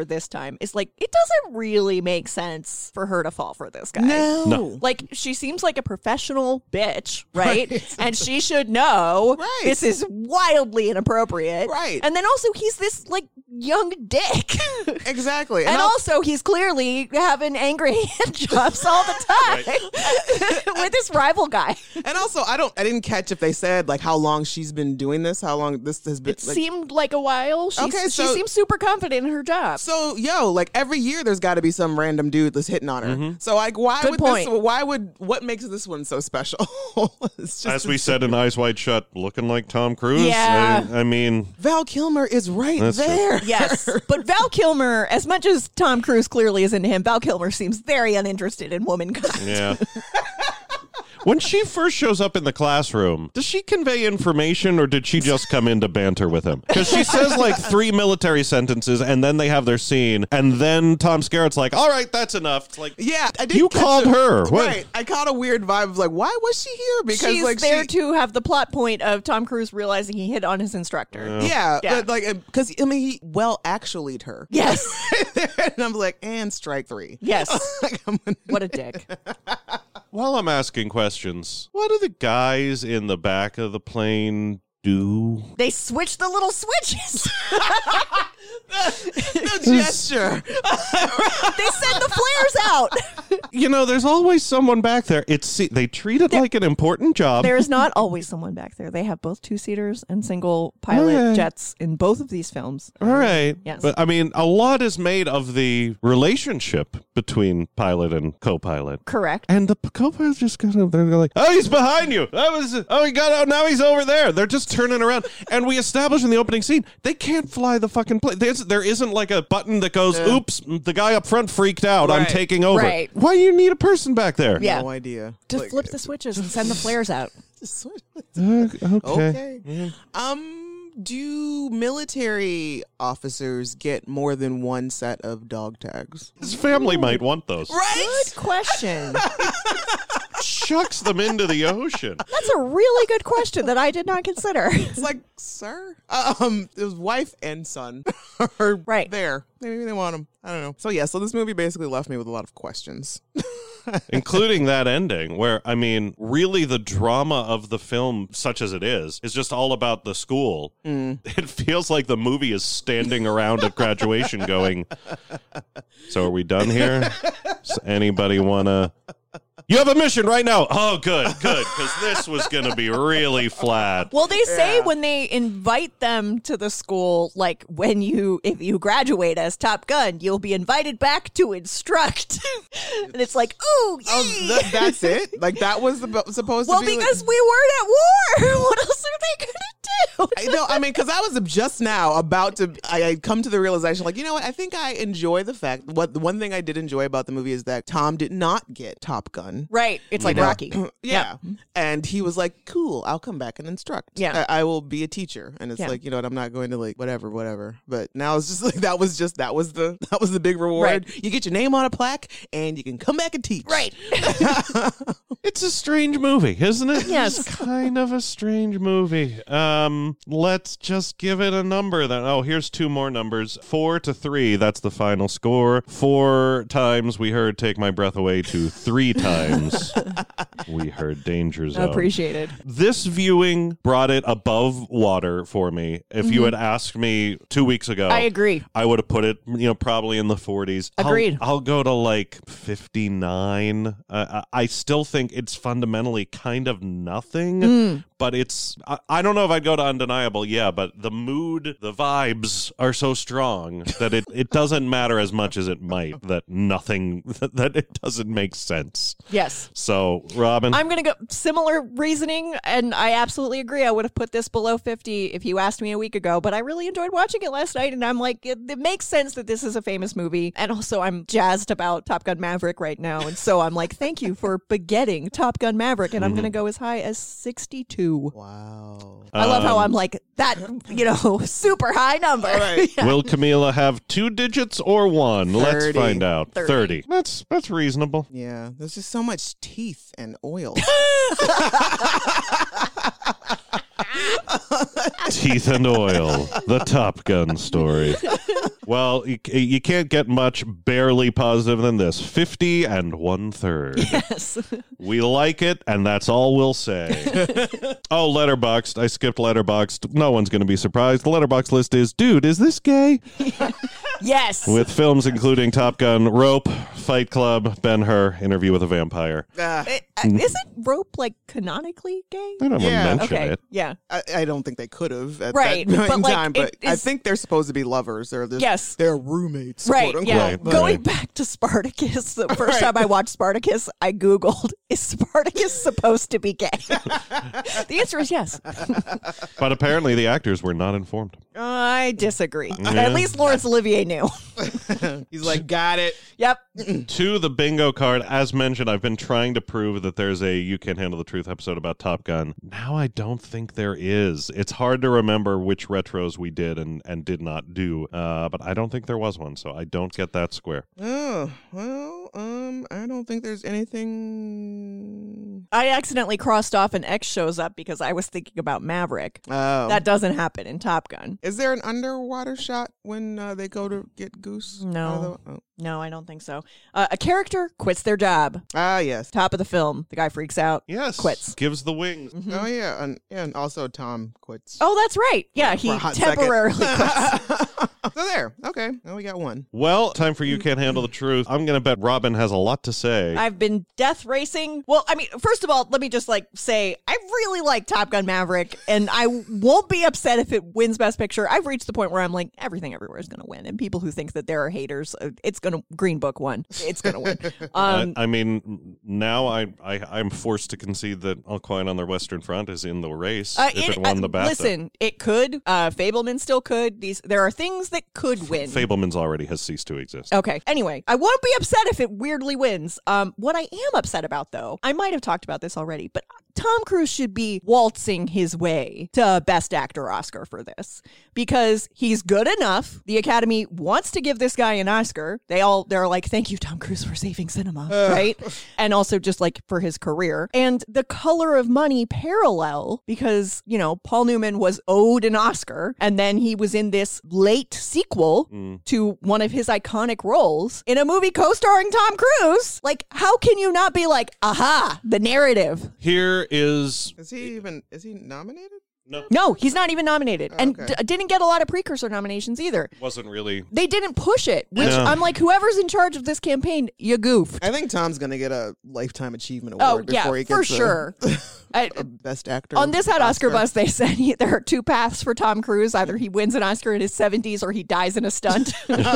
this time is like, it doesn't really make sense for her to fall for this guy. No. No. Like, she seems like a professional bitch, right? And she should know Right. this is wildly inappropriate. Right. And then also, he's this, like, young dick. Exactly. And I'll- also, he's clearly having angry hand jobs all the time with this rival guy. And also, I don't, I didn't catch if they said like how long she's been doing this, how long this has been. It like, seemed like a while. She's, Okay, she so- seems super confident in her job. so yo, like every year, there's got to be some random dude that's hitting on her. Mm-hmm. So like, why Good would point. this? Why would what makes this one so special? It's just As we said in Eyes Wide Shut, looking like Tom Cruise. Yeah. I, I mean, Val Kilmer is right That's true. there. Yes, but Val Kilmer, as much as Tom Cruise clearly is into him, Val Kilmer seems very uninterested in womankind. yeah. When she first shows up in the classroom, does she convey information or did she just come in to banter with him? Because she says like three military sentences and then they have their scene and then Tom Skerritt's like, all right, that's enough. It's like, Yeah, I did. You catch called a- her. What? Right. I caught a weird vibe of like, why was she here? Because She's like there she, to have the plot point of Tom Cruise realizing he hit on his instructor. Yeah, Yeah. but, like because I mean he well actually'd her. Yes. And I'm like, and strike three. Yes. Like, I'm gonna- What a dick. while I'm asking questions, what do the guys in the back of the plane do? They switched the little switches. the gesture. They sent the flares out. You know, there's always someone back there. It's they treat it like an important job. There is not always someone back there. They have both two-seaters and single pilot Okay. jets in both of these films. All right. Yes. But I mean, a lot is made of the relationship between pilot and co-pilot. Correct. And the p- co-pilot's just kind of, they're like, oh, he's behind you. That was, oh, he got out. Now he's over there. They're just turning around. And we establish in the opening scene, they can't fly the fucking plane. There's, there isn't like a button that goes, oops, the guy up front freaked out. I'm Right. taking over. Right. Why do you need a person back there? Yeah. No idea. Just Like, flip the switches and send the flares out. Uh, okay. Okay. Um, do military officers get more than one set of dog tags? His family might want those. Good question. Chucks them into the ocean. That's a really good question that I did not consider. It's like, sir, um, his wife and son are Right. there. Maybe they want him. I don't know. So yeah, so this movie basically left me with a lot of questions. Including that ending where, I mean, really the drama of the film, such as it is, is just all about the school. Mm. It feels like the movie is standing around at graduation going, so are we done here? Does anybody want to... You have a mission right now. Oh, good, good, because this was going to be really flat. Well, they say Yeah. when they invite them to the school, like when you, if you graduate as Top Gun, you'll be invited back to instruct. And it's like, ooh, Oh, yay. th- that's it? Like that was the, supposed Well, to be? like- because we weren't at war. What else are they going to do? I know. I mean, because I was just now about to. I I come to the realization, like, you know what? I think I enjoy the fact. What the one thing I did enjoy about the movie is that Tom did not get Top Gun. Right. It's like You know? Rocky. Yeah. And he was like, cool, I'll come back and instruct. Yeah. I, I will be a teacher. And it's Yeah. like, you know what, I'm not going to like whatever, whatever. But now it's just like that was just that was the that was the big reward. Right. You get your name on a plaque and you can come back and teach. Right. It's a strange movie, isn't it? Yes. It's kind of a strange movie. Um, let's just give it a number then. Oh, here's two more numbers. Four to three. That's the final score. Four times we heard Take My Breath Away to three times we heard Danger Zone. Appreciated. This viewing brought it above water for me. If you had asked me two weeks ago, I agree. I would have put it, you know, probably in the forties. I'll- Agreed. I'll, go to like fifty-nine. Uh, I I still think it's fundamentally kind of nothing, Mm. but it's, I, I don't know if I'd go to undeniable, yeah, but the mood, the vibes are so strong that it, it doesn't matter as much as it might, that nothing, that, that it doesn't make sense. Yes. So, Robin. I'm going to go similar reasoning, and I absolutely agree. I would have put this below fifty if you asked me a week ago, but I really enjoyed watching it last night, and I'm like, it, it makes sense that this is a famous movie, and also I'm jazzed about Top Gun Maverick right now, and so I'm like, thank you for begetting Top Gun Maverick, and I'm going to go as high as sixty-two. Wow. I love how Um, I'm like, that, you know, super high number. right. Yeah. Will Camila have two digits or one? Let's thirty. find out. thirty. thirty. That's that's reasonable. Yeah. There's just so much teeth and oil. Teeth and oil. The Top Gun story. Well, you, you can't get much barely positive than this. fifty and one third. Yes. We like it, and that's all we'll say. Oh, Letterboxd. I skipped Letterboxd. No one's going to be surprised. The Letterboxd list is, dude, is this gay? Yes. With films including Top Gun, Rope, Fight Club, Ben-Hur, Interview with a Vampire. Ah, Uh, isn't Rope like canonically gay? I don't Yeah. want to mention Okay. it. Yeah. I, I don't think they could have at Right, that point but, in like, time, but it I is- think they're supposed to be lovers. Or they're, Yes. they're roommates, Right, quote yeah. Right, unquote. But- Going right. back to Spartacus, the first Right. time I watched Spartacus, I Googled, is Spartacus supposed to be gay? The answer is yes. But apparently the actors were not informed. I disagree. Yeah. At least Laurence Olivier knew. He's like, got it. Yep. To the bingo card, as mentioned, I've been trying to prove that there's a You Can't Handle the Truth episode about Top Gun. Now I don't think there is. It's hard to remember which retros we did and, and did not do, uh, but I don't think there was one, so I don't get that square. Oh, well, um, I don't think there's anything. I accidentally crossed off an X shows up because I was thinking about Maverick. Oh. That doesn't happen in Top Gun. Is there an underwater shot when uh, they go to get Goose? No. out of the- oh. No, I don't think so. Uh, a character quits their job. Ah, yes. Top of the film. The guy freaks out. Yes. Quits. Gives the wings. Oh, yeah. And, and also Tom quits. Oh, that's right. Yeah, he For a hot second. temporarily quits. So there. Okay. Now we got one. Well, time for You Can't Handle the Truth. I'm going to bet Robin has a lot to say. I've been death racing. Well, I mean, first of all, let me just like say I really like Top Gun Maverick, and I won't be upset if it wins Best Picture. I've reached the point where I'm like, everything everywhere is going to win, and people who think that there are haters, uh, it's going to Green Book won. It's going to win. Um, I, I mean, now I, I, I'm forced to concede that All Quiet on the Western Front is in the race uh, if it, it- won uh, the BAFTA. Listen, it could. Uh, Fableman still could. These there are things that could win. Fableman's already has ceased to exist. Okay. Anyway, I won't be upset if it weirdly wins. Um, what I am upset about, though, I might have talked about this already, but Tom Cruise should be waltzing his way to Best Actor Oscar for this because he's good enough. The Academy wants to give this guy an Oscar. They all they're like, "Thank you, Tom Cruise, for saving cinema," right? And also just like for his career. And The Color of Money parallel because you know Paul Newman was owed an Oscar, and then he was in this late sequel to one of his iconic roles in a movie co-starring Tom Cruise. Like, how can you not be like, aha, the narrative? Here is Is he even, is he nominated? no, No, he's not even nominated, and okay. d- didn't get a lot of precursor nominations either. wasn't really. They didn't push it, which No. I'm like, whoever's in charge of this campaign, you goofed. I think Tom's going to get a Lifetime Achievement Oh, Award yeah, before he for gets a- sure. I- a Best Actor. On this Hot Oscar bus, they said he, there are two paths for Tom Cruise. Either he wins an Oscar in his seventies or he dies in a stunt.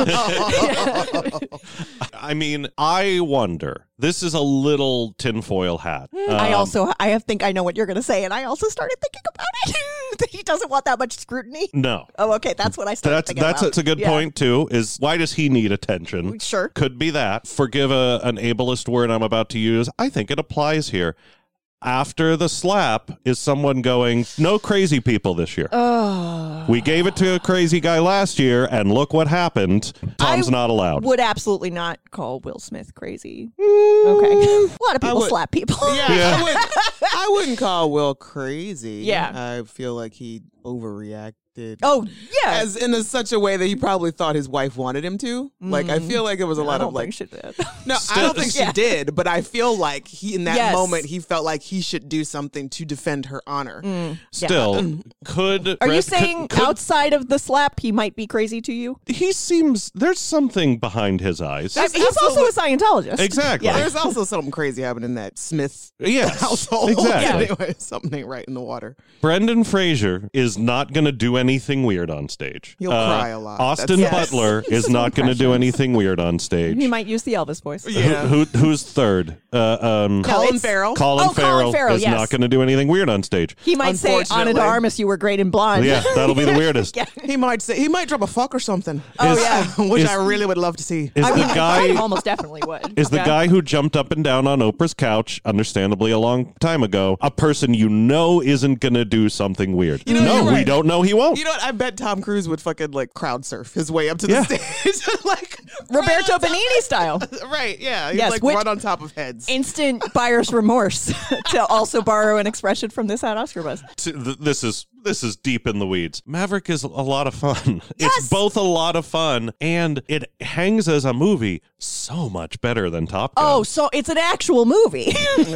I mean, I wonder. This is a little tinfoil hat. I Um, also, I think I know what you're going to say, and I also started thinking about it. That he doesn't want that much scrutiny. no. Oh, okay, that's what I started That's thinking that's about. that's a good Yeah. point too. Is why does he need attention? Sure. Could be that. Forgive a, an ableist word I'm about to use. I think it applies here. After the slap is someone going, no crazy people this year. Oh. We gave it to a crazy guy last year, and look what happened. Tom's I not allowed. Would absolutely not call Will Smith crazy. Okay. A lot of people would- slap people. Yeah, Yeah. I, would, I wouldn't call Will crazy. Yeah. I feel like he overreacted. Oh, yeah. As in a, such a way that he probably thought his wife wanted him to. Like, I feel like it was a I lot don't of like. think she did. No, I Still- don't think she Yeah. did, but I feel like he, in that Yes. moment, he felt like he should do something to defend her honor. Still, could Are you could- saying could- outside of the slap, he might be crazy to you? he seems there's something behind his eyes? I- he's also a Scientologist. Exactly. Yeah. There's also something crazy happening in that Smith Yes, household. exactly. Anyway, something ain't right in the water. Brendan Fraser is not going to do anything weird on stage. He'll cry a lot. Austin That's- Butler Yes. is not going to do anything weird on stage. He might use the Elvis voice. Yeah. Who, who who's third? Uh, um, No, Colin it's- Farrell. Colin, Oh, Colin Farrell Farrell, is yes. not going to do anything weird on stage. He might say, Ana de Unfortunately. Armas, you were great and blonde. Yeah, that'll be the weirdest. Yeah. He might say he might drop a fuck or something. Oh, Is- yeah. which is- I really would love to see. Is I the mean, I guy kind of almost definitely would. is the Yeah. guy who jumped up and down on Oprah's couch, understandably a long time ago, a person you know isn't going to do something weird? You know, no, you're we right. don't know he won't. You know what? I bet Tom Cruise would fucking like crowd surf his way up to the Yeah. stage, like Roberto right on top- Benigni style. Right? Yeah. He'd Yes, like which- run on top of heads. Instant buyer's remorse, to also borrow an expression from this Hot Oscar buzz. T- th- This is this is deep in the weeds. Maverick is a lot of fun. Yes! It's both a lot of fun and it hangs as a movie so much better than Top Gun. Oh, so it's an actual movie.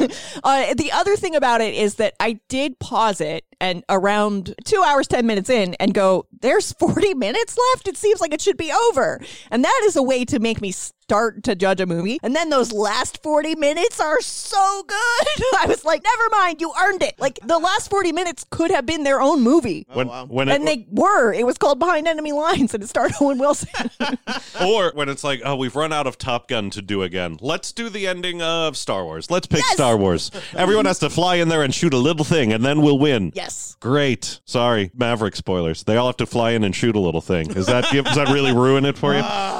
uh, the other thing about it is that I did pause it and around two hours, ten minutes in and go, there's forty minutes left. It seems like it should be over. And that is a way to make me start to judge a movie. And then those last forty minutes are so good. I was like, never mind, you earned it. Like the last forty minutes could have been their own movie. When, wow. when it, And they were. It was called Behind Enemy Lines and it starred Owen Wilson. or when it's like, oh, we've run out of Top Gun to do again. Let's do the ending of Star Wars. Let's pick Yes! Star Wars. Everyone has to fly in there and shoot a little thing, and then we'll win. Yes. Great. Sorry, Maverick spoilers. They all have to fly in and shoot a little thing. Is that does that really ruin it for you?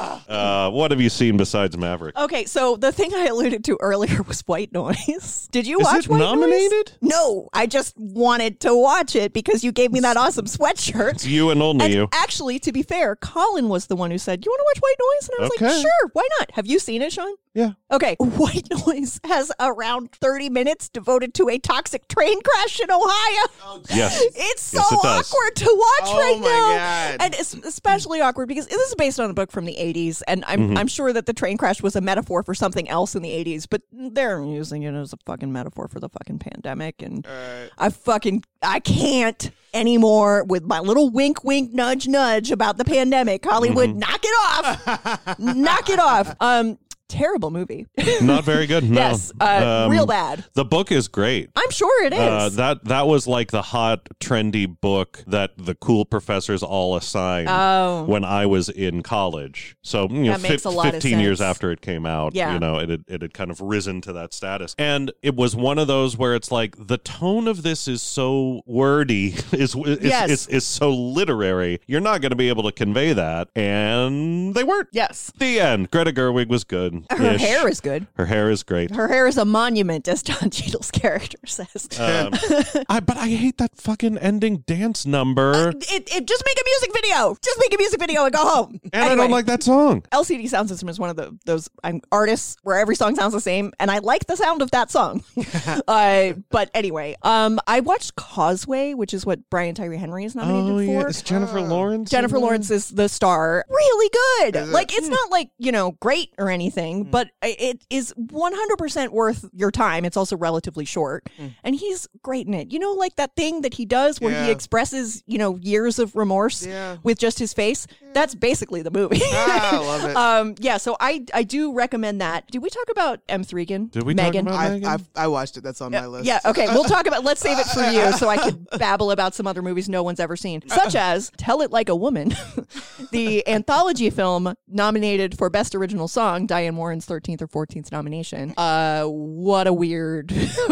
Uh, what have you seen besides Maverick? Okay, so the thing I alluded to earlier was White Noise. Did you Is watch it White nominated? Noise? No, I just wanted to watch it because you gave me that awesome sweatshirt. It's you and only And you. actually, to be fair, Colin was the one who said, you want to watch White Noise? And I was Okay. like, sure, why not? Have you seen it, Sean? Yeah. Okay, White Noise has around thirty minutes devoted to a toxic train crash in Ohio. Yes. It's so Yes, it does. awkward to watch Oh right my now. God. And it's especially awkward because this is based on a book from the eighties, and I'm Mm-hmm. I'm sure that the train crash was a metaphor for something else in the eighties, but they're using it as a fucking metaphor for the fucking pandemic, and I fucking I can't anymore with my little wink wink nudge nudge about the pandemic. Hollywood, Mm-hmm. knock it off. knock it off. Um terrible movie. Not very good. No. Yes, uh, Um, real bad. The book is great. I'm sure it is. Uh, that that was like the hot, trendy book that the cool professors all assigned Oh. when I was in college. So you know, That makes fif- a lot of fifteen years sense. after it came out, Yeah. you know, it had, it had kind of risen to that status. And it was one of those where it's like the tone of this is so wordy, is is, Yes. is, is so literary. You're not going to be able to convey that, and they weren't. Yes. The end. Greta Gerwig was good. Her hair is good. Her hair is great. Her hair is a monument, as Don Cheadle's character says. Um, I, but I hate that fucking ending dance number. It, it just make a music video. Just make a music video and go home. And I don't like that song. L C D Sound System is one of the those um, artists where every song sounds the same, and I like the sound of that song. uh, but anyway, um, I watched Causeway, which is what Brian Tyree Henry is nominated Oh, yeah. for. It's Jennifer Lawrence. Jennifer in there? Lawrence is the star. Really good. Is it? Like, it's not like, you know, great or anything, but it is one hundred percent worth your time. It's also relatively short. And he's great in it. You know, like that thing that he does where he Yeah. expresses, you know, years of remorse Yeah. with just his face? That's basically the movie. Ah, I love it. um, yeah, so I I do recommend that. Did we talk about M three again? Did we talk Megan? about- I, Megan? I've, I watched it. That's on my list. Yeah, okay. We'll talk about, let's save it for you so I could babble about some other movies no one's ever seen, such as Tell It Like a Woman, the anthology film nominated for Best Original Song, Diane Warren's thirteenth or fourteenth nomination. Uh, what a weird,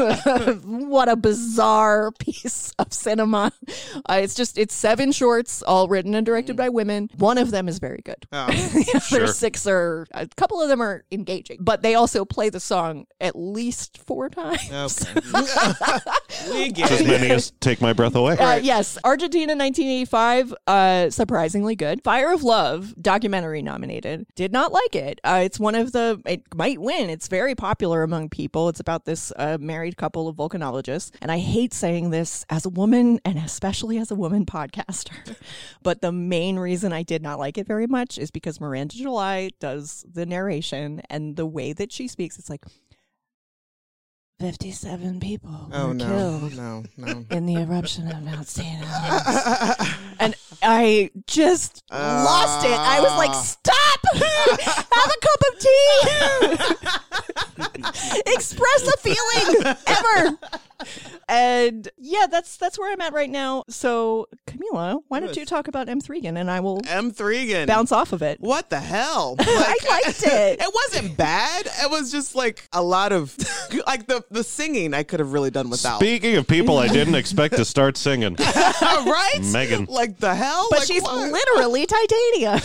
what a bizarre piece of cinema. Uh, it's just, it's seven shorts, all written and directed by women. One of them is very good. Oh. The other Sure. six are, a couple of them are engaging, but they also play the song at least four times. Okay. we get As it. many as Take My Breath Away. Uh, yes, Argentina nineteen eighty-five, uh, surprisingly good. Fire of Love, documentary nominated. Did not like it. Uh, it's one of the, it might win. It's very popular among people. It's about this uh, married couple of volcanologists. And I hate saying this as a woman and especially as a woman podcaster. But the main reason I did not like it very much is because Miranda July does the narration and the way that she speaks. It's like, fifty-seven people Oh, were no. killed No, no. in the eruption of Mount Saint Helens. And I just lost it. I was like, stop! Have a cup of tea! Express a feeling ever. And yeah, that's that's where I'm at right now. So, Camila, why don't you talk about M three again, and I will M three again. bounce off of it. What the hell? I liked it. It wasn't bad. It was just like a lot of like the the singing I could have really done without. Speaking of people I didn't expect to start singing, right? Megan. Like the hell? But Like, she's what? literally titanium.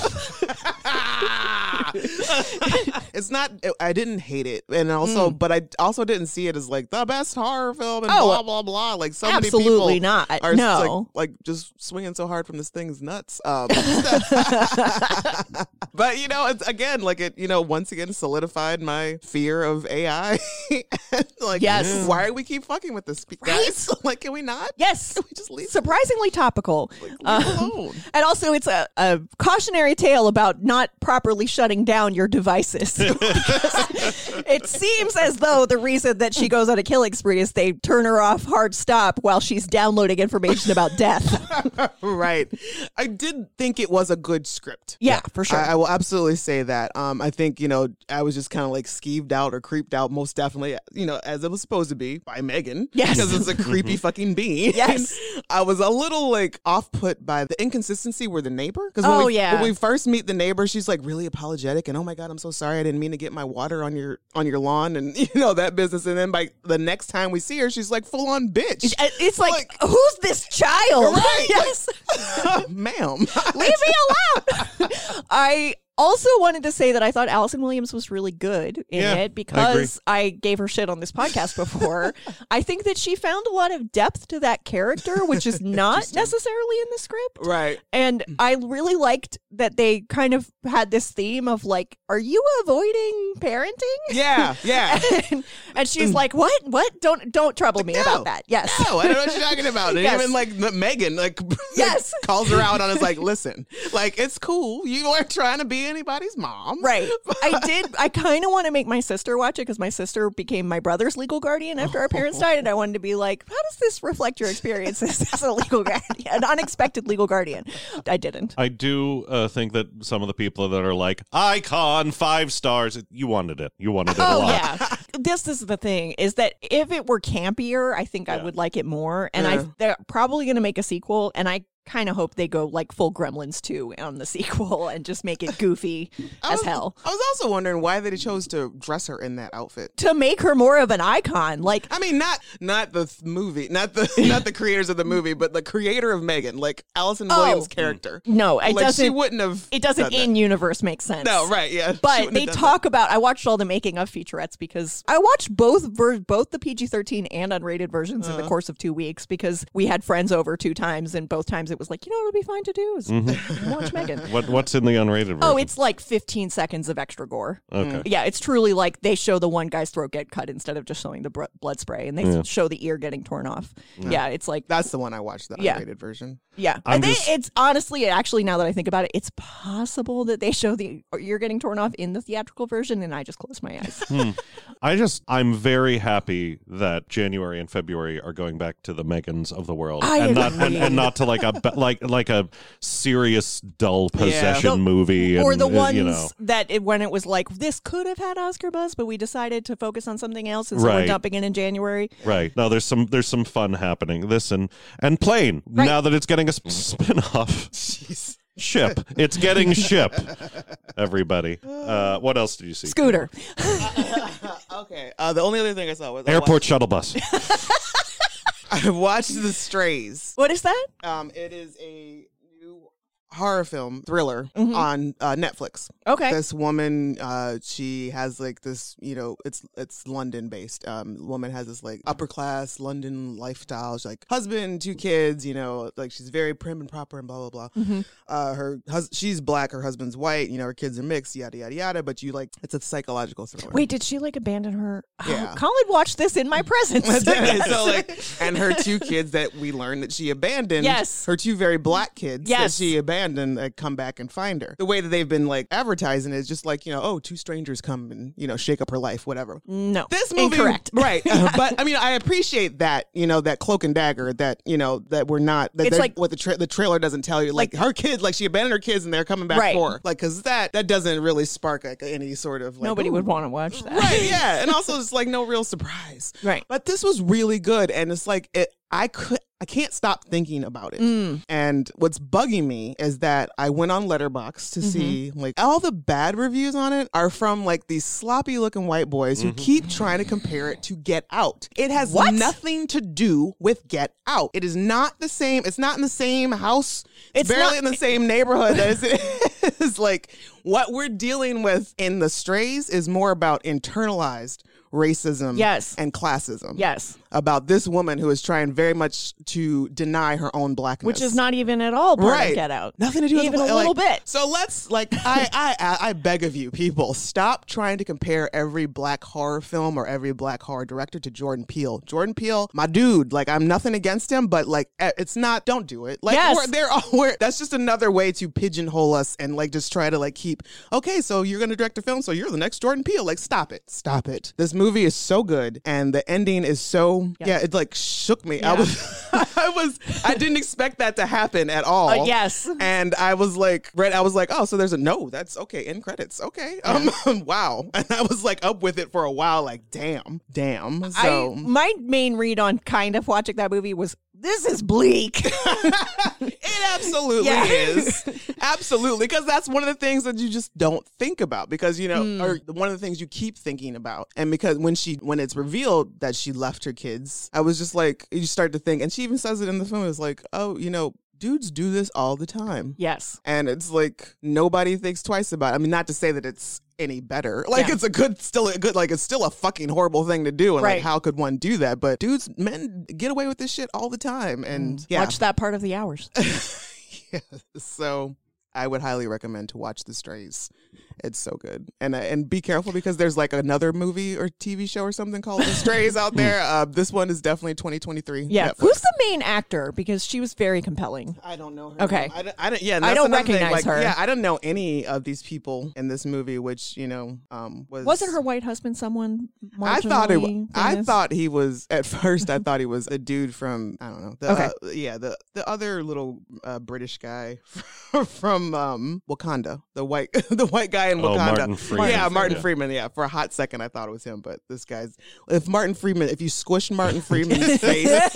It's not. I didn't hate it, and also, but I also didn't see it as like the best horror film and Oh, blah blah blah. Like so absolutely many people not. are No. like, like just swinging so hard from this thing's nuts. Um, But, you know, it's again, like it, you know, once again solidified my fear of A I. Like, Yes. why do we keep fucking with this, guys? Like, can we not? Yes. Can we just leave? Surprisingly topical. Leave it Um, alone. and also, it's a, a cautionary tale about not properly shutting down your devices. It seems as though the reason that she goes on a killing spree is they turn her off hard stop while she's downloading information about death. Right. I did think it was a good script. Yeah, for sure. I, I will absolutely say that. Um, I think, you know, I was just kind of like skeeved out or creeped out, most definitely, you know, as it was supposed to be by Megan. Yes. Because it's a creepy fucking being. Yes. I was a little like off put by the inconsistency with the neighbor. Because when, Oh, we, yeah. when we first meet the neighbor, she's like really apologetic and, oh my God, I'm so sorry. I didn't mean to get my water on your on your lawn and, you know, that business. And then by the next time we see her, she's like full on bitch. It's like, who's this child? Right. Yes. Ma'am. Leave me alone. I also wanted to say that I thought Allison Williams was really good in Yeah, I it because I, gave her shit on this podcast before. I think that she found a lot of depth to that character, which is not necessarily in the script. Right. And I really liked that they kind of had this theme of like, are you avoiding parenting? Yeah, yeah. and, and she's like, what? What? Don't don't trouble me No. about that. Yes. No, I don't know what you're talking about. And Yes. even like M- Megan, like, Yes. like, calls her out on it's like, listen, like it's cool. You weren't trying to be anybody's mom, Right. I did. I kind of want to make my sister watch it because my sister became my brother's legal guardian after our parents died, and I wanted to be like, how does this reflect your experiences as a legal guardian, an unexpected legal guardian? I didn't. I do uh, think that some of the people that are like, icon, five stars, you wanted it. You wanted it a Oh lot. yeah. This is the thing is that if it were campier, I think I Yeah. would like it more. And Yeah. I they're probably going to make a sequel, and I kind of hope they go like full Gremlins two on the sequel and just make it goofy I as was, hell I was also wondering why they chose to dress her in that outfit. to make her more of an icon. Like, I mean, not not the th- movie, not the not the creators of the movie, but the creator of Megan, like Allison Oh. Williams' character. no, it like doesn't. she wouldn't have. It doesn't done that. in universe make sense. No, right? Yeah, She But wouldn't they have done talk about. I watched all the making of featurettes because I watched both ver- both the P G thirteen and unrated versions in the Uh-huh. course of two weeks because we had friends over two times, and both times it was like, you know, what would be fine to do is watch Megan. What What's in the unrated version? Oh, it's like fifteen seconds of extra gore. Okay. Yeah, it's truly like they show the one guy's throat get cut instead of just showing the br- blood spray, and they Yeah. show the ear getting torn off. Yeah, it's like That's the one I watched, the Yeah. unrated version. Yeah, I'm I think just- it's honestly, actually, now that I think about it, it's possible that they show the ear getting torn off in the theatrical version, and I just closed my eyes. Hmm. I just, I'm very happy that January and February are going back to the Megans of the world, I and not and, agree. and not to like a ba- like like a serious dull possession The- movie, or and, the uh, ones you know. that it, when it was like this could have had Oscar buzz, but we decided to focus on something else, and so we're Right. dumping it in January. Right. No, there's some there's some fun happening. This and and Plane, Right. now that it's getting a sp- spin-off. Jeez. Ship. It's getting Ship. Everybody. Uh, what else did you see? Scooter. Okay. Uh, the only other thing I saw was I Airport shuttle bus. watched, I watched The Strays. What is that? Um, it is a new horror film thriller Mhm. on uh, Netflix. Okay. This woman, uh, she has like this, you know, it's it's London based. Um, woman has this like upper class London lifestyle. She's like husband, two kids, you know, like she's very prim and proper and blah blah blah. Mhm. Uh, her hus- she's black, her husband's white. You know, her kids are mixed, yada yada yada. But you like, it's a psychological thriller. Wait, did she like abandon her? Yeah. Oh, Colin watched this in my presence. So like, and her two kids that we learned that she abandoned. Yes. Her two very black kids Yes. that she abandoned, like, come back and find her. The way that they've been like advertising is just like, you know, oh, two strangers come and, you know, shake up her life, whatever. No. This movie, Incorrect. right? Uh, but I mean, I appreciate that, you know, that cloak and dagger, that, you know, that we're not. That It's that- like- what the tra- the trailer doesn't tell you. Like, Like- her kids, like she abandoned her kids and they're coming back Right. for her. Like, because that that doesn't really spark like any sort of like, Nobody ooh. would want to watch that. Right, yeah. And also it's like no real surprise. Right. But this was really good. And it's like it I could I can't stop thinking about it. Mm. And what's bugging me is that I went on Letterboxd to Mm-hmm. see like all the bad reviews on it are from like these sloppy looking white boys who keep trying to compare it to Get Out. It has What? nothing to do with Get Out. It is not the same. It's not in the same house. It's, It's barely not- in the same neighborhood as it is. Like, what we're dealing with in The Strays is more about internalized racism Yes. and classism. Yes. About this woman who is trying very much to deny her own blackness. Which is not even at all part right. of Get Out. Nothing to do with even the, a little like, bit. So let's like I, I I I beg of you people, stop trying to compare every black horror film or every black horror director to Jordan Peele. Jordan Peele, my dude, like I'm nothing against him, but like it's not, don't do it. Like Yes. we're, they're all, we're, that's just another way to pigeonhole us and like just try to like keep, okay, so you're going to direct a film, so you're the next Jordan Peele. Like stop it. Stop it. This movie is so good and the ending is so, Yes. yeah, it like shook me. Yeah. I was, I was, I didn't expect that to happen at all. Uh, yes. And I was like, right, I was like, oh, so there's a no, that's okay, end credits. Okay. Um, wow. And I was like up with it for a while, like, damn, damn. So I, my main read on kind of watching that movie was, this is bleak. it absolutely Yeah. is. Absolutely. Because that's one of the things that you just don't think about because, you know, Mm. or one of the things you keep thinking about. And because when she, when it's revealed that she left her kids, I was just like, you start to think, and she even says it in the film, it's like, oh, you know, dudes do this all the time. Yes. And it's like nobody thinks twice about it. I mean, not to say that it's any better. Like Yeah. it's a good, still a good, like it's still a fucking horrible thing to do. And Right. like, how could one do that? But dudes, men get away with this shit all the time. And yeah. Watch that part of the hours. yeah. So I would highly recommend to watch The Strays. It's so good. And uh, and be careful because there's like another movie or T V show or something called The Strays out there. Uh, this one is definitely twenty twenty-three. Yeah. Netflix. Who's the main actor? Because she was very compelling. I don't know her. Okay. name. I don't, I don't, yeah, and I that's don't another thing, recognize like, her. Yeah, I don't know any of these people in this movie, which, you know, um, was. Wasn't her white husband someone I thought it. marginally I famous? thought he was at first. I thought he was a dude from I don't know. The, Okay. uh, yeah, the the other little uh, British guy from um, Wakanda. The white the white guy in Oh, Wakanda. Martin Freeman. Yeah, Martin Yeah. Freeman. Yeah, for a hot second I thought it was him, but this guy's. If Martin Freeman, if you squished Martin Freeman's face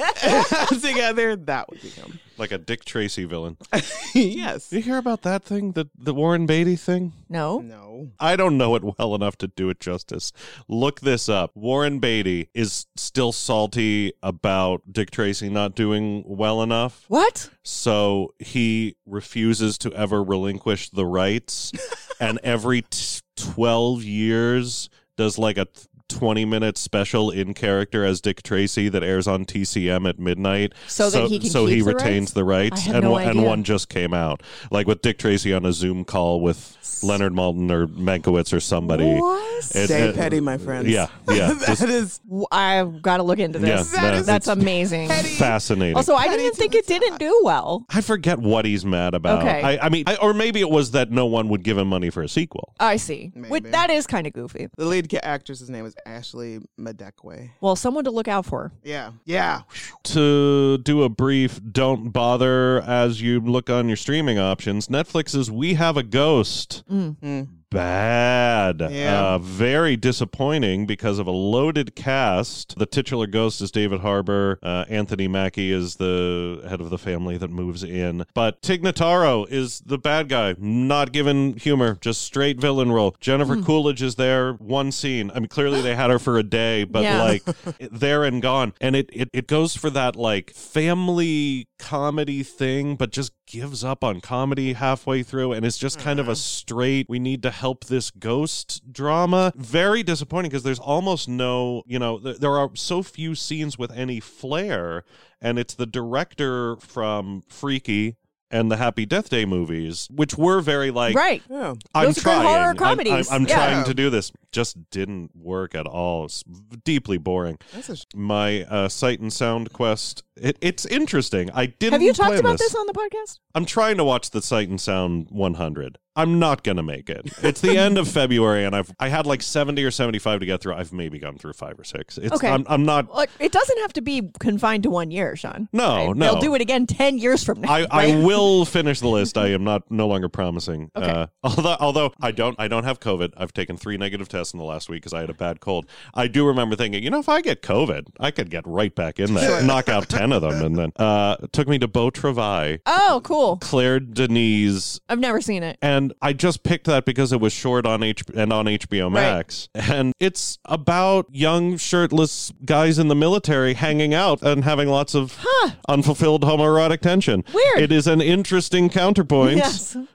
together, that would be him. Like a Dick Tracy villain. Yes. Did you hear about that thing? The, the Warren Beatty thing? No. No. I don't know it well enough to do it justice. Look this up. Warren Beatty is still salty about Dick Tracy not doing well enough. What? So he refuses to ever relinquish the rights. And every t- twelve years does like a twenty minute special in character as Dick Tracy that airs on T C M at midnight. So that he can so keep he the retains rights? the rights. I had and, no one- and idea. one just came out. Like with Dick Tracy on a Zoom call with Leonard Maltin or Mankiewicz or somebody. What? It- Stay it- petty, my friends. Yeah, yeah. that Just is W- I've got to look into this. Yeah, that is- That's it's amazing. fascinating. Also, I Petty didn't to think the it didn't do well. I forget what he's mad about. Okay. I, I mean, I, or maybe it was that no one would give him money for a sequel. I see. Wait, Maybe. that is kind of goofy. the lead ca- actress's name is Ashley Madekwe. Well, someone to look out for. Yeah. Yeah. To do a brief don't bother as you look on your streaming options, Netflix's We Have a Ghost. Mm. Bad. Yeah. Uh, very disappointing because of a loaded cast. The titular ghost is David Harbour. Uh, Anthony Mackie is the head of the family that moves in. But Tig Notaro is the bad guy. Not given humor, just straight villain role. Jennifer Coolidge is there, one scene. I mean, clearly they had her for a day, but Yeah. like there and gone. And it, it, it goes for that like family comedy thing, but just gives up on comedy halfway through. And it's just kind of a straight, we need to help this ghost drama. Very disappointing because there's almost no, you know, th- there are so few scenes with any flair. And it's the director from Freaky and the Happy Death Day movies, which were very like, Right. Yeah. I'm Those are good trying. horror I'm- I'm, comedies. I'm Yeah. trying to do this. Just didn't work at all. It's deeply boring. That's a sh- My uh, Sight and Sound quest. It, it's interesting. I didn't. Have you play talked about this. this on the podcast? I'm trying to watch the Sight and Sound one hundred. I'm not gonna make it. It's the end of February, and I've I had like seventy or seventy-five to get through. I've maybe gone through five or six. It's, Okay. I'm, I'm not. Look, it doesn't have to be confined to one year, Sean. No, Right? no. They'll do it again ten years from now. I, I right? will finish the list. I am not no longer promising. Okay. Uh, although although I don't I don't have COVID. I've taken three negative tests in the last week because I had a bad cold. I do remember thinking, you know, if I get COVID, I could get right back in there, knock out ten of them, and then uh, it took me to Beau Travail, Oh, cool. Claire Denise. I've never seen it. And I just picked that because it was short on H and on H B O Max. And it's about young shirtless guys in the military hanging out and having lots of unfulfilled homoerotic tension. Weird. It is an interesting counterpoint Yes.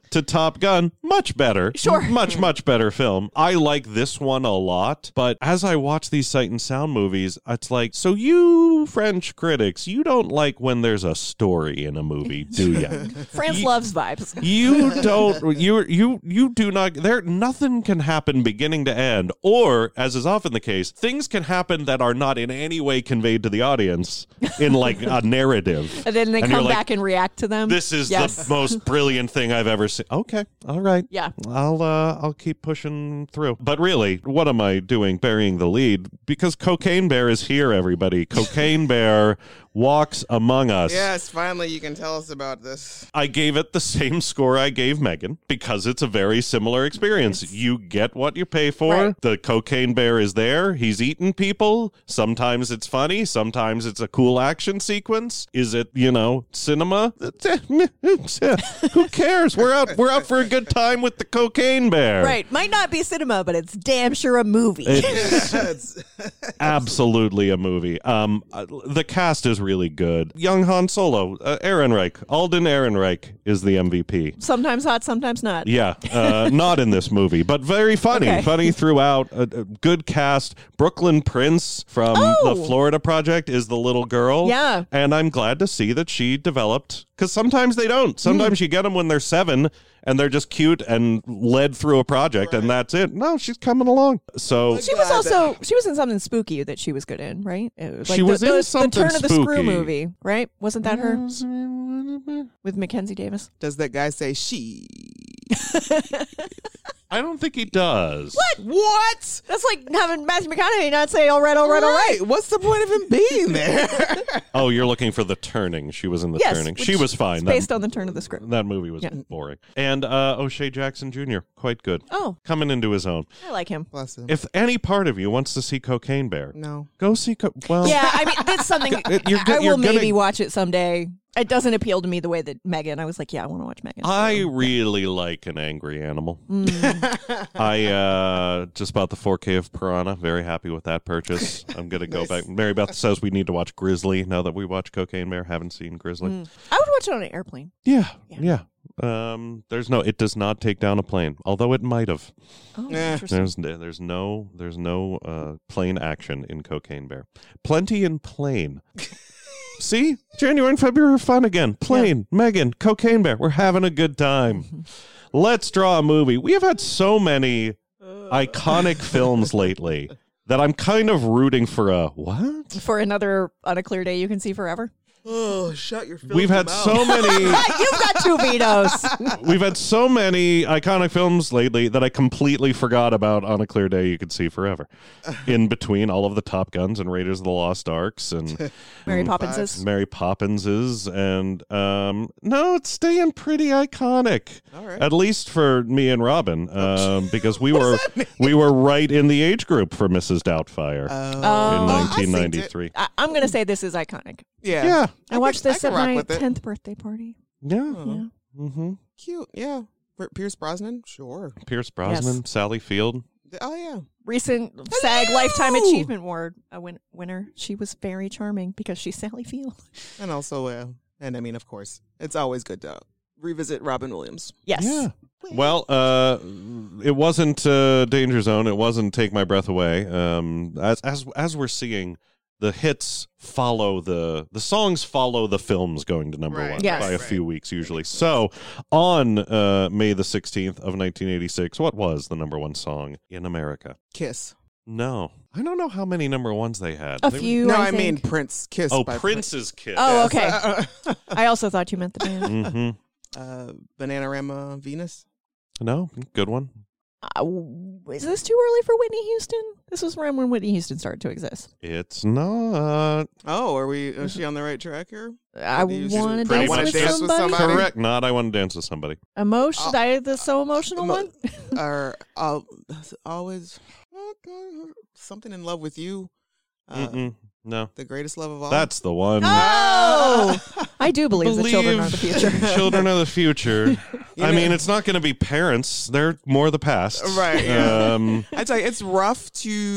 to Top Gun, much better. Sure. Much, much better film. I like this one a lot, but as I watch these Sight and Sound movies, it's like, so you French critics, you don't like when there's a story in a movie, do you? France You- loves vibes. You don't, you, you, you do not, there, nothing can happen beginning to end, or, as is often the case, things can happen that are not in any way conveyed to the audience in like a narrative. And then they And you're come like, back and react to them. This is Yes. the most brilliant thing I've ever seen. Okay, all right. Yeah. I'll uh, I'll keep pushing through. But really, what am I doing burying the lead? Because Cocaine Bear is here, everybody. Cocaine Bear walks among us. Yes, finally you can tell us about this. I gave it the same score I gave Megan because it's a very similar experience. You get what you pay for. Right. The Cocaine Bear is there. He's eating people. Sometimes it's funny. Sometimes it's a cool action sequence. Is it, you know, cinema? Who cares? We're out we're out for a good time with the Cocaine Bear. Right. Might not be cinema, but it's damn sure a movie. It's absolutely a movie. Um, uh, the cast is really good. Young Han Solo, uh, Ehrenreich, Alden Ehrenreich is the M V P. Sometimes hot, sometimes not. Yeah, uh, not in this movie, but very funny. Okay. Funny throughout. A, a good cast. Brooklyn Prince from Oh! the Florida Project is the little girl. Yeah. And I'm glad to see that she developed, because sometimes they don't. Sometimes you get them when they're seven and they're just cute and led through a project and that's it. No, she's coming along. So She was also she was in something spooky that she was good in, right? It was She the, was in the, something the Turn of the Screw spooky. movie, right? Wasn't that her with Mackenzie Davis? Does that guy say she? I don't think he does. What? What? That's like having Matthew McConaughey not say all right, all right, all right. What's the point of him being there? Oh, you're looking for The Turning. She was in The Yes, Turning. which She was fine. is That- based on the Turn of the Screw. That movie was Yeah. boring. And uh, O'Shea Jackson Junior, quite good. Oh, Coming into his own. I like him. Bless him. If any part of you wants to see Cocaine Bear, No. go see. Co- well, Yeah, I mean that's something It- you're go- I will you're gonna- maybe watch it someday. It doesn't appeal to me the way that Megan. I was like, yeah, I want to watch Megan. I really like An Angry Animal. I uh, just bought the four K of Piranha. Very happy with that purchase. I'm going to go Nice. back. Mary Beth says we need to watch Grizzly now that we watch Cocaine Bear. Haven't seen Grizzly. Mm. I would watch it on an airplane. Yeah, yeah. Um, there's no. It does not take down a plane, although it might have. Oh, Eh. interesting. There's there's no there's no uh, plane action in Cocaine Bear. Plenty in plane. See, January and February are fun again. Plane, Megan, Cocaine Bear. We're having a good time. Let's draw a movie. We have had so many iconic films lately that I'm kind of rooting for a what? For another On a Clear Day You Can See Forever. Oh, shut your filthy We've had mouth. so many. You've got two vetoes. We've had so many iconic films lately that I completely forgot about On a Clear Day You Could See Forever. In between all of the Top Guns and Raiders of the Lost Arks and Mary Poppins's. Mary Poppins's and um, no, it's staying pretty iconic. All right. At least for me and Robin, um, because we were we were right in the age group for Missus Doubtfire Oh. in Oh. nineteen ninety-three. I, I'm going to say this is iconic. Yeah. Yeah, I, watched could- I this could at rock my with it. tenth birthday party. yeah. Oh, Yeah. Mm-hmm. Cute. Yeah. P- Pierce Brosnan? Sure. Pierce Brosnan, Yes. Sally Field. Oh, yeah. Recent SAG Lifetime Achievement Award a win- winner. She was very charming because she's Sally Field. And also, uh, and I mean, of course, it's always good to revisit Robin Williams. Yes. Yeah. Well, uh, it wasn't uh, Danger Zone. It wasn't Take My Breath Away. Um, as as as we're seeing, the hits follow the the songs follow the films going to number Right. one Yes. by a Right. few weeks usually. So on uh, May the sixteenth of nineteen eighty-six, what was the number one song in America? Kiss. No, I don't know how many number ones they had. A They were- few. no, I, I, mean think. Prince. Kiss. Oh, by Prince's Kiss. Oh, okay. Prince. I also thought you meant the band. Mm-hmm. uh, Bananarama Venus. No, good one. Uh, is this too early for Whitney Houston? This was around when Whitney Houston started to exist. It's not. Oh, are we? Is she on the right track here? I What do you- want to Pretty dance, much with, dance with somebody. somebody. Correct. Not I want to dance with somebody. Emotion. Oh. I the so emotional Emo- one. or uh, always something in love with you. Uh, Mm-mm. No. the greatest love of all. That's the one. Oh, I do believe, the children are the Believe future. Children are the future. You I know- mean, it's not going to be parents. They're more the past. Right, yeah. Um, I tell you, it's rough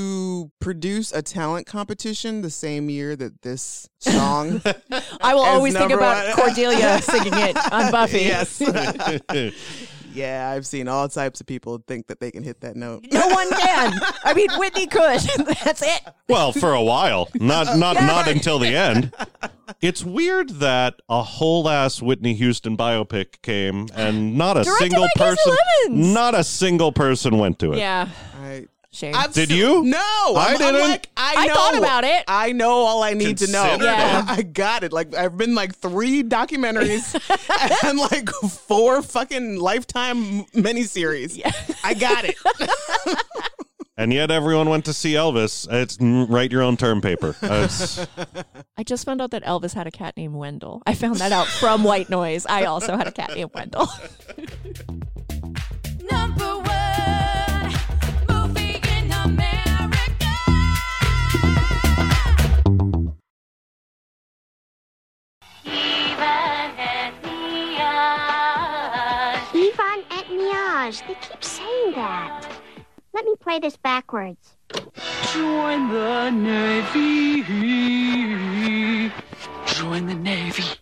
to produce a talent competition the same year that this song. I will As always think number about one. Cordelia singing it on Buffy. Yes. Yeah, I've seen all types of people think that they can hit that note. No one can. I mean, Whitney could. That's it. Well, for a while, not not not until the end. It's weird that a whole ass Whitney Houston biopic came and not a Directed single by Casey person, Lemons. not a single person went to it. Yeah. I, Shame. I've Did se- you? No, I I'm, didn't. I'm like, I, I know, thought about it. I know all I need to know. Considered Yeah. I got it. Like I've been like three documentaries and like four fucking Lifetime miniseries. Yeah. I got it. And yet everyone went to see Elvis. It's mm, write your own term paper. Uh, it's- I just found out that Elvis had a cat named Wendell. I found that out from White Noise. I also had a cat named Wendell. Number one movie in America. Ivan et Miage. Ivan et Miage. They keep saying that. Let me play this backwards. Join the Navy. Join the Navy.